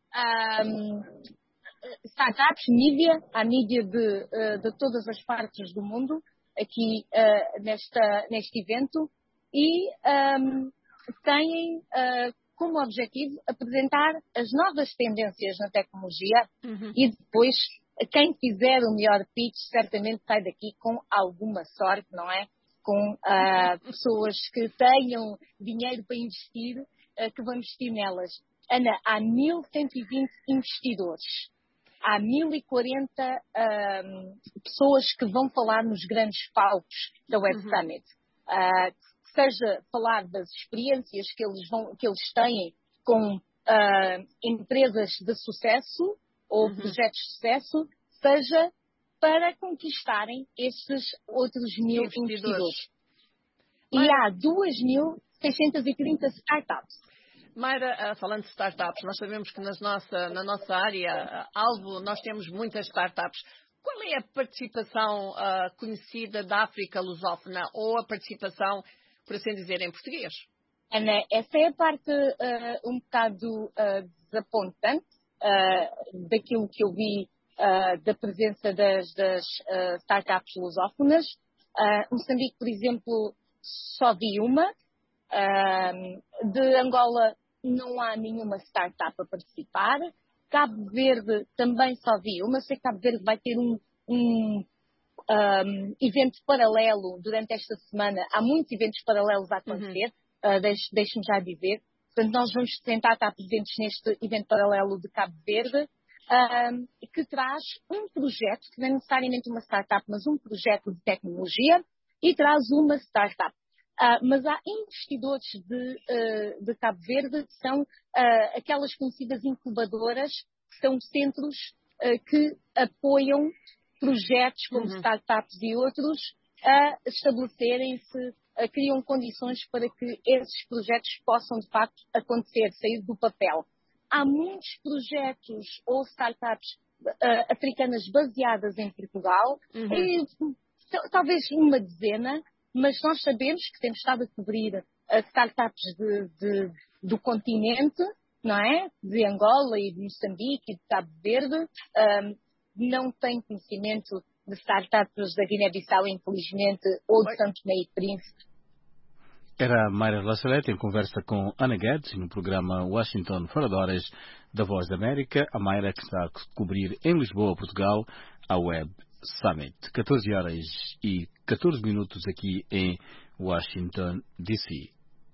um, startups, mídia, há mídia de, uh, de todas as partes do mundo, aqui uh, nesta, neste evento, e um, têm uh, como objetivo apresentar as novas tendências na tecnologia uhum. e depois quem fizer o melhor pitch certamente sai daqui com alguma sorte, não é? Com uh, pessoas que tenham dinheiro para investir, uh, que vão investir nelas. Ana, há mil cento e vinte investidores, há mil e quarenta um, pessoas que vão falar nos grandes palcos da Web uhum. Summit. Uh, seja falar das experiências que eles, vão, que eles têm com uh, empresas de sucesso, ou uhum. projetos de sucesso, seja para conquistarem esses outros mil investidores. investidores. Mas... E há duas mil seiscentas e trinta startups. Mayra, falando de startups, nós sabemos que nas nossa, na nossa área, alvo, nós temos muitas startups. Qual é a participação uh, conhecida da África lusófona, ou a participação, por assim dizer, em português? Ana, essa é a parte uh, um bocado uh, desapontante. Uh, daquilo que eu vi uh, da presença das, das uh, startups lusófonas. Uh, Moçambique, por exemplo, só vi uma. Uh, de Angola não há nenhuma startup a participar. Cabo Verde também só vi uma. Sei que Cabo Verde vai ter um, um, um evento paralelo durante esta semana. Há muitos eventos paralelos a acontecer, uhum. uh, deixe, deixe-me já dizer. Portanto, nós vamos tentar estar presentes neste evento paralelo de Cabo Verde, um, que traz um projeto, que não é necessariamente uma startup, mas um projeto de tecnologia, e traz uma startup. Uh, mas há investidores de, uh, de Cabo Verde, que são uh, aquelas conhecidas incubadoras, que são centros uh, que apoiam projetos como uhum. startups e outros a estabelecerem-se, a criam condições para que esses projetos possam de facto acontecer, sair do papel. Há muitos projetos ou startups uh, africanas baseadas em Portugal, uhum. e talvez uma dezena, mas nós sabemos que temos estado a cobrir as startups de, de, do continente, não é? De Angola e de Moçambique e de Cabo Verde. Um, não tenho conhecimento de startups da Guiné-Bissau, infelizmente, ou de São Tomé e Príncipe. Era a Mayra Lacelete em conversa com Ana Guedes no programa Washington Fora de Horas da Voz da América. A Mayra que está a cobrir em Lisboa, Portugal, a Web Summit. catorze horas e catorze minutos aqui em Washington, D C.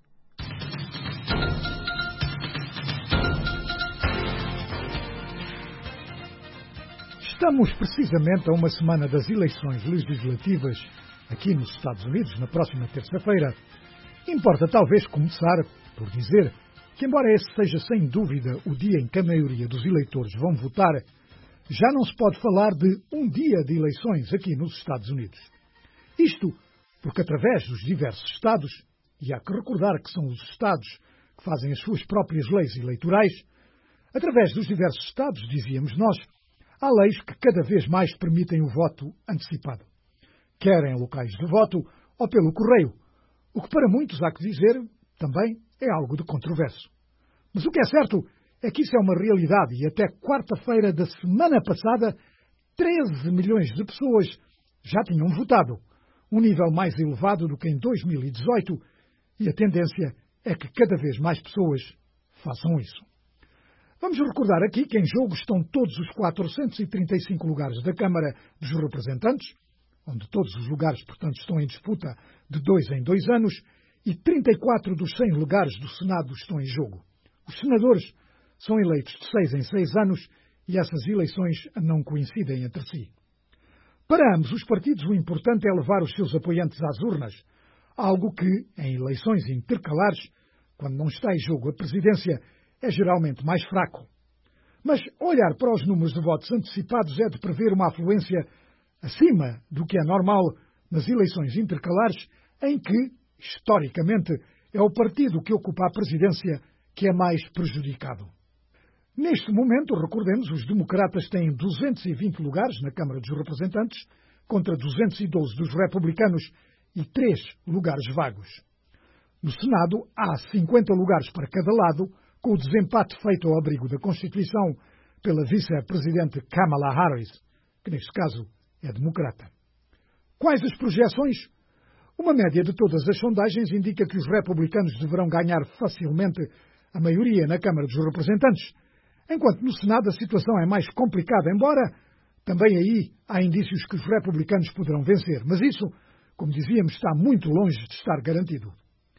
Estamos precisamente a uma semana das eleições legislativas aqui nos Estados Unidos, na próxima terça-feira. Importa talvez começar por dizer que, embora esse seja sem dúvida o dia em que a maioria dos eleitores vão votar, já não se pode falar de um dia de eleições aqui nos Estados Unidos. Isto porque, através dos diversos Estados, e há que recordar que são os Estados que fazem as suas próprias leis eleitorais, através dos diversos Estados, dizíamos nós, há leis que cada vez mais permitem o voto antecipado, quer em locais de voto ou pelo correio, o que para muitos, há que dizer, também é algo de controverso. Mas o que é certo é que isso é uma realidade e até quarta-feira da semana passada, treze milhões de pessoas já tinham votado, um nível mais elevado do que em dois mil e dezoito, e a tendência é que cada vez mais pessoas façam isso. Vamos recordar aqui que em jogo estão todos os quatrocentos e trinta e cinco lugares da Câmara dos Representantes, onde todos os lugares, portanto, estão em disputa de dois em dois anos, e trinta e quatro dos cem lugares do Senado estão em jogo. Os senadores são eleitos de seis em seis anos e essas eleições não coincidem entre si. Para ambos os partidos, o importante é levar os seus apoiantes às urnas, algo que, em eleições intercalares, quando não está em jogo a presidência, é geralmente mais fraco. Mas olhar para os números de votos antecipados é de prever uma afluência acima do que é normal nas eleições intercalares, em que, historicamente, é o partido que ocupa a presidência que é mais prejudicado. Neste momento, recordemos, os democratas têm duzentos e vinte lugares na Câmara dos Representantes, contra duzentos e doze dos republicanos e três lugares vagos. No Senado, há cinquenta lugares para cada lado, com o desempate feito ao abrigo da Constituição pela vice-presidente Kamala Harris, que neste caso é democrata. Quais as projeções? Uma média de todas as sondagens indica que os republicanos deverão ganhar facilmente a maioria na Câmara dos Representantes, enquanto no Senado a situação é mais complicada, embora também aí há indícios que os republicanos poderão vencer. Mas isso, como dizíamos, está muito longe de estar garantido.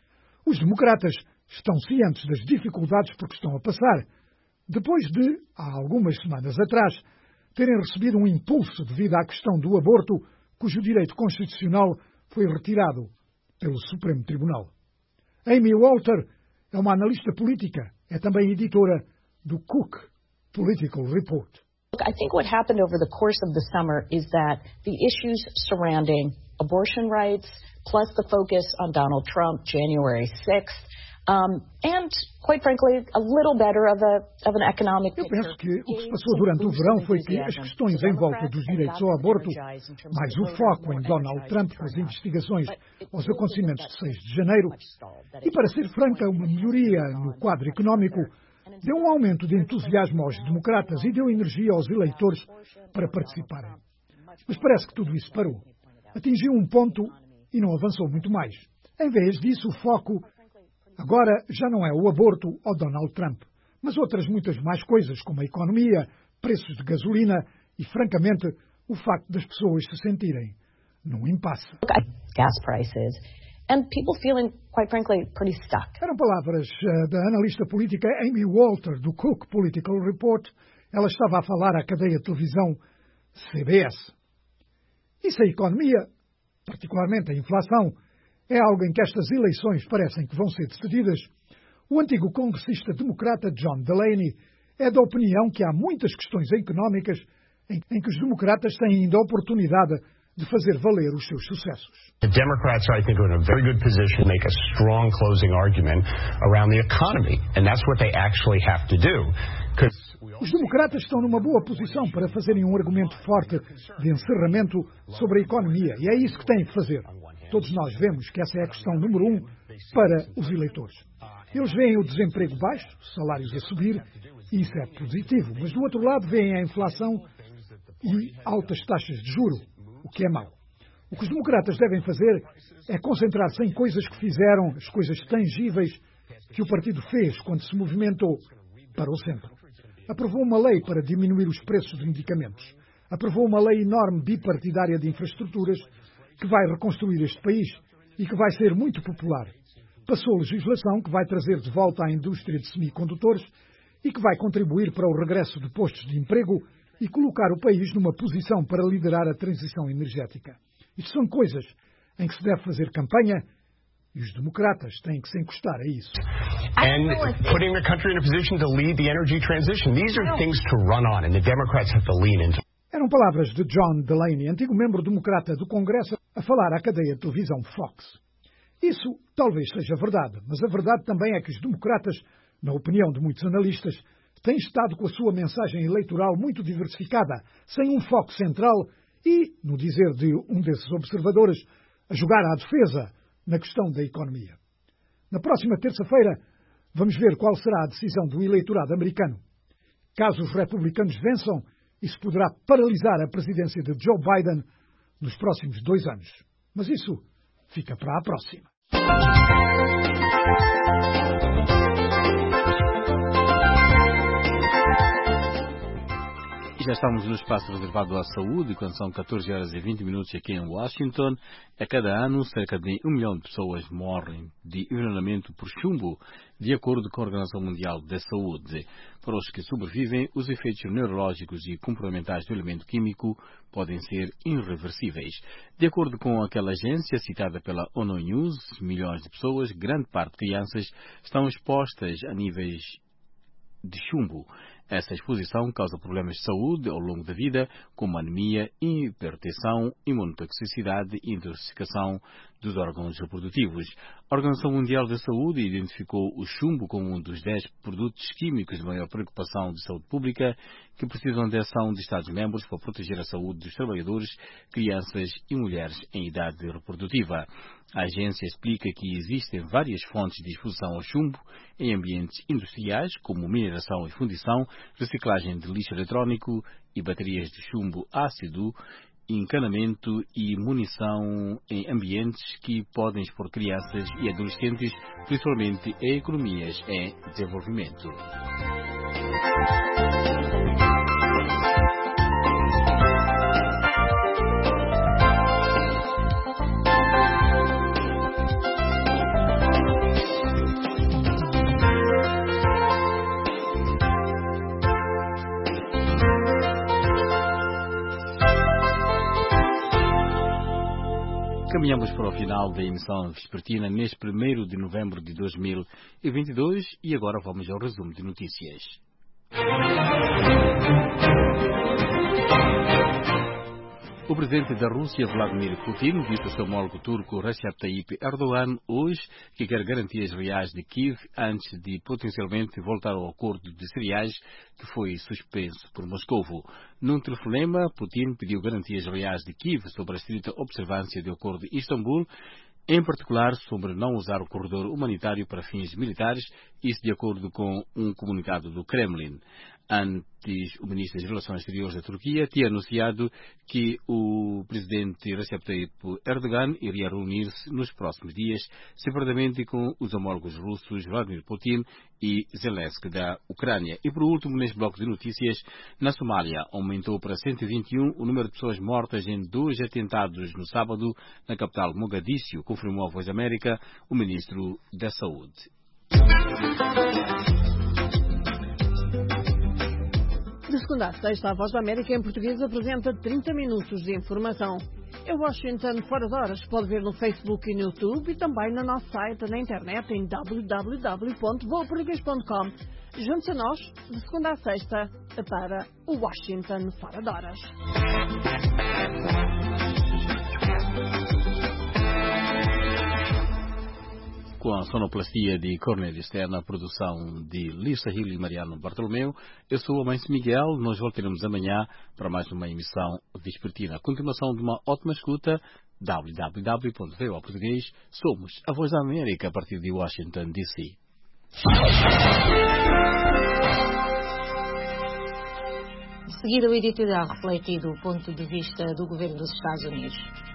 Os democratas estão cientes das dificuldades por que estão a passar, depois de, há algumas semanas atrás, terem recebido um impulso devido à questão do aborto, cujo direito constitucional foi retirado pelo Supremo Tribunal. Amy Walter é uma analista política, é também editora do Cook Political Report. Look, I think what happened over the course of the summer is that the issues surrounding abortion rights, plus the focus on Donald Trump, January sixth, um, and, quite frankly, a little better of, a, of an economic picture. Eu penso que o que se passou durante o verão foi que as questões em volta dos direitos ao aborto, mais o foco em Donald Trump com as investigações aos acontecimentos de seis de janeiro, e, para ser franca, uma melhoria no quadro económico, deu um aumento de entusiasmo aos democratas e deu energia aos eleitores para participarem. Mas parece que tudo isso parou. Atingiu um ponto e não avançou muito mais. Em vez disso, o foco agora já não é o aborto ou Donald Trump, mas outras muitas mais coisas, como a economia, preços de gasolina e, francamente, o facto das pessoas se sentirem num impasse. Gas prices. And people feeling, quite frankly, pretty stuck. Eram palavras uh, da analista política Amy Walter, do Cook Political Report. Ela estava a falar à cadeia de televisão C B S. E se a economia, particularmente a inflação, é algo em que estas eleições parecem que vão ser decididas, o antigo congressista democrata John Delaney é da opinião que há muitas questões económicas em, em que os democratas têm ainda a oportunidade de fazer valer os seus sucessos. The Democrats, I think, are in a very good position to make a strong closing argument around the economy, and that's what they actually have to do. Os democratas estão numa boa posição para fazerem um argumento forte de encerramento sobre a economia, e é isso que têm que fazer. Todos nós vemos que essa é a questão número um para os eleitores. Eles veem o desemprego baixo, salários a subir, e isso é positivo. Mas do outro lado veem a inflação e altas taxas de juro, o que é mau. O que os democratas devem fazer é concentrar-se em coisas que fizeram, as coisas tangíveis que o partido fez quando se movimentou para o centro. Aprovou uma lei para diminuir os preços de medicamentos. Aprovou uma lei enorme bipartidária de infraestruturas que vai reconstruir este país e que vai ser muito popular. Passou legislação que vai trazer de volta a indústria de semicondutores e que vai contribuir para o regresso de postos de emprego e colocar o país numa posição para liderar a transição energética. Isto são coisas em que se deve fazer campanha e os democratas têm que se encostar a isso. And putting the country in a position to lead the energy transition. These are things to run on and the Democrats have to lean into. Eram palavras de John Delaney, antigo membro democrata do Congresso, a falar à cadeia de televisão Fox. Isso talvez seja verdade, mas a verdade também é que os democratas, na opinião de muitos analistas, têm estado com a sua mensagem eleitoral muito diversificada, sem um foco central e, no dizer de um desses observadores, a jogar à defesa na questão da economia. Na próxima terça-feira, vamos ver qual será a decisão do eleitorado americano. Caso os republicanos vençam, isso poderá paralisar a presidência de Joe Biden nos próximos dois anos. Mas isso fica para a próxima. E já estamos no espaço reservado à saúde, quando são catorze horas e vinte minutos aqui em Washington. A cada ano, cerca de um milhão de pessoas morrem de envenenamento por chumbo, de acordo com a Organização Mundial da Saúde. Para os que sobrevivem, os efeitos neurológicos e comportamentais do elemento químico podem ser irreversíveis. De acordo com aquela agência citada pela ONU News, milhões de pessoas, grande parte de crianças, estão expostas a níveis de chumbo. Essa exposição causa problemas de saúde ao longo da vida, como anemia, hipertensão, imunotoxicidade e intoxicação dos órgãos reprodutivos. A Organização Mundial da Saúde identificou o chumbo como um dos dez produtos químicos de maior preocupação de saúde pública que precisam de ação de Estados-membros para proteger a saúde dos trabalhadores, crianças e mulheres em idade reprodutiva. A agência explica que existem várias fontes de exposição ao chumbo em ambientes industriais, como mineração e fundição, reciclagem de lixo eletrónico e baterias de chumbo ácido, encanamento e munição em ambientes que podem expor crianças e adolescentes, principalmente em economias em desenvolvimento. Caminhamos para o final da emissão vespertina neste primeiro de novembro de dois mil e vinte e dois e agora vamos ao resumo de notícias. O presidente da Rússia, Vladimir Putin, disse ao seu homólogo turco Recep Tayyip Erdogan hoje que quer garantias reais de Kiev antes de potencialmente voltar ao acordo de cereais que foi suspenso por Moscovo. Num telefonema, Putin pediu garantias reais de Kiev sobre a estrita observância do acordo de Istambul, em particular sobre não usar o corredor humanitário para fins militares, isso de acordo com um comunicado do Kremlin. Antes, o ministro das Relações Exteriores da Turquia tinha anunciado que o presidente Recep Tayyip Erdogan iria reunir-se nos próximos dias, separadamente com os homólogos russos Vladimir Putin e Zelensky da Ucrânia. E por último, neste bloco de notícias, na Somália aumentou para cento e vinte e um o número de pessoas mortas em dois atentados no sábado na capital Mogadíscio, confirmou a Voz da América o ministro da Saúde. De segunda a sexta, a Voz da América em português apresenta trinta minutos de informação. É Washington Fora de Horas. Pode ver no Facebook e no YouTube e também no nosso site na internet em w w w ponto voa português ponto com. Junte-se a nós de segunda a sexta para o Washington Fora de Horas. Com a sonoplastia de Cornélio Externa, a produção de Lisa Hill e Mariano Bartolomeu. Eu sou o Amancio Miguel. Nós voltaremos amanhã para mais uma emissão vespertina. A continuação de uma ótima escuta. w w w ponto v o a português. Somos a Voz da América a partir de Washington, D C. De seguida, o editorial refletido o ponto de vista do governo dos Estados Unidos.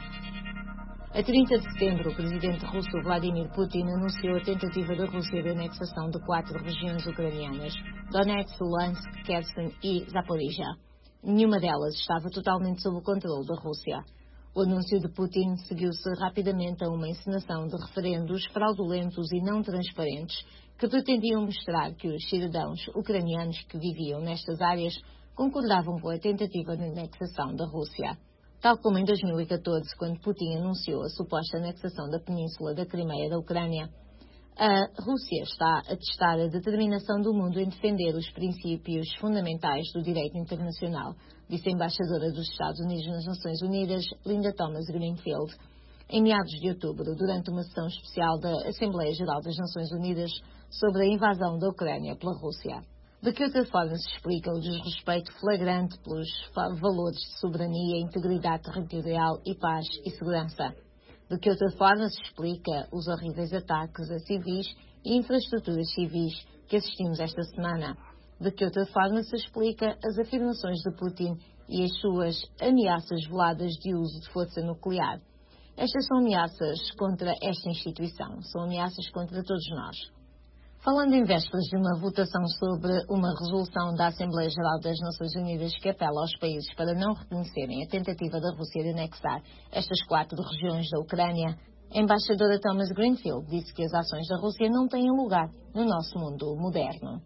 A trinta de setembro, o presidente russo Vladimir Putin anunciou a tentativa da Rússia de anexação de quatro regiões ucranianas: Donetsk, Luhansk, Kherson e Zaporizhia. Nenhuma delas estava totalmente sob o controle da Rússia. O anúncio de Putin seguiu-se rapidamente a uma encenação de referendos fraudulentos e não transparentes que pretendiam mostrar que os cidadãos ucranianos que viviam nestas áreas concordavam com a tentativa de anexação da Rússia. Tal como em dois mil e catorze, quando Putin anunciou a suposta anexação da península da Crimeia da Ucrânia, a Rússia está a testar a determinação do mundo em defender os princípios fundamentais do direito internacional, disse a embaixadora dos Estados Unidos nas Nações Unidas, Linda Thomas-Greenfield, em meados de outubro, durante uma sessão especial da Assembleia Geral das Nações Unidas sobre a invasão da Ucrânia pela Rússia. De que outra forma se explica o desrespeito flagrante pelos valores de soberania, integridade territorial e paz e segurança? De que outra forma se explica os horríveis ataques a civis e infraestruturas civis que assistimos esta semana? De que outra forma se explica as afirmações de Putin e as suas ameaças veladas de uso de força nuclear? Estas são ameaças contra esta instituição, são ameaças contra todos nós. Falando em vésperas de uma votação sobre uma resolução da Assembleia Geral das Nações Unidas que apela aos países para não reconhecerem a tentativa da Rússia de anexar estas quatro regiões da Ucrânia, a embaixadora Thomas Greenfield disse que as ações da Rússia não têm lugar no nosso mundo moderno.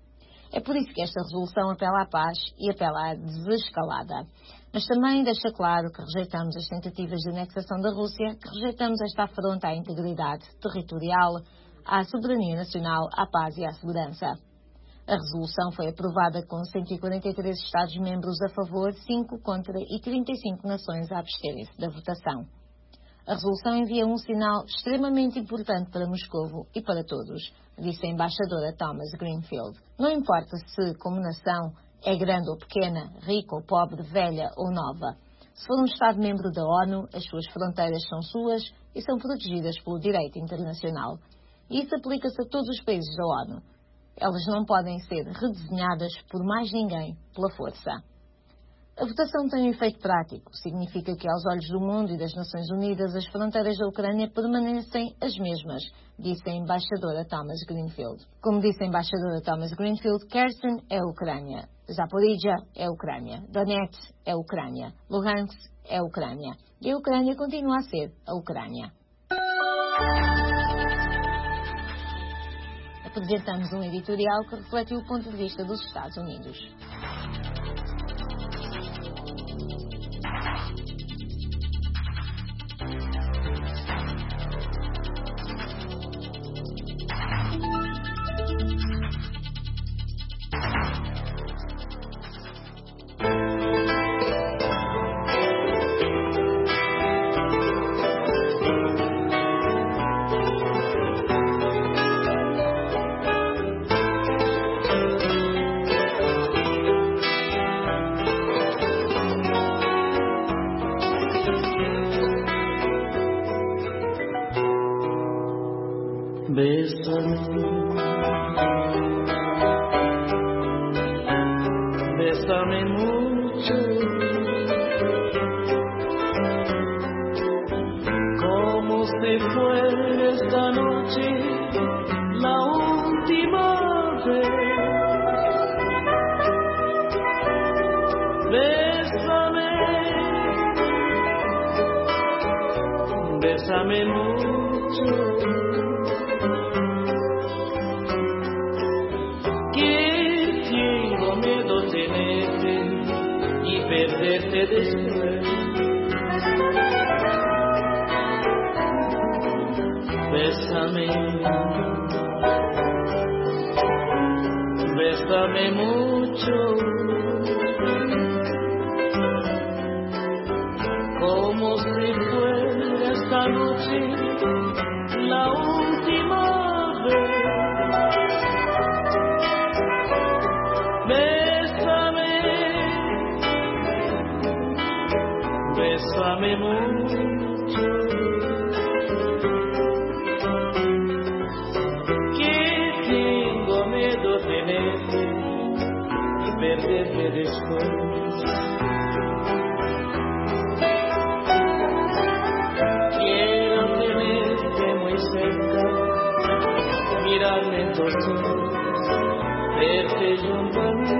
É por isso que esta resolução apela à paz e apela à desescalada. Mas também deixa claro que rejeitamos as tentativas de anexação da Rússia, que rejeitamos esta afronta à integridade territorial, à soberania nacional, à paz e à segurança. A resolução foi aprovada com cento e quarenta e três Estados-membros a favor, cinco contra e trinta e cinco nações a absterem-se da votação. A resolução envia um sinal extremamente importante para Moscovo e para todos, disse a embaixadora Thomas Greenfield. Não importa se, como nação, é grande ou pequena, rica ou pobre, velha ou nova. Se for um Estado-membro da ONU, as suas fronteiras são suas e são protegidas pelo direito internacional. E isso aplica-se a todos os países da ONU. Elas não podem ser redesenhadas por mais ninguém pela força. A votação tem um efeito prático. Significa que, aos olhos do mundo e das Nações Unidas, as fronteiras da Ucrânia permanecem as mesmas, disse a embaixadora Thomas Greenfield. Como disse a embaixadora Thomas Greenfield, Kherson é a Ucrânia, Zaporizhia é a Ucrânia, Donetsk é a Ucrânia, Luhansk é a Ucrânia. E a Ucrânia continua a ser a Ucrânia. Apresentamos um editorial que reflete o ponto de vista dos Estados Unidos. Bésame, bésame mucho, como si fuera esta noche la última vez. Bésame, bésame mucho. Perderte después. Bésame, bésame mucho, como si fuera esta noche la última. bésame mucho, que tengo miedo de tenerte y perderme después. Quiero tenerte muy cerca, mirarme en tus ojos, verte junto a mí.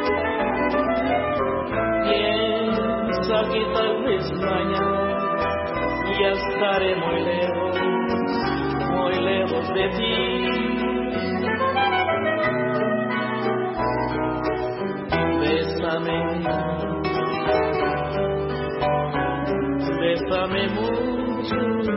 Piensa que tal vez mañana ya estaré muy lejos, muy lejos de ti. Bésame, bésame mucho.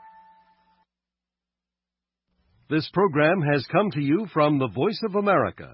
This program has come to you from the Voice of America,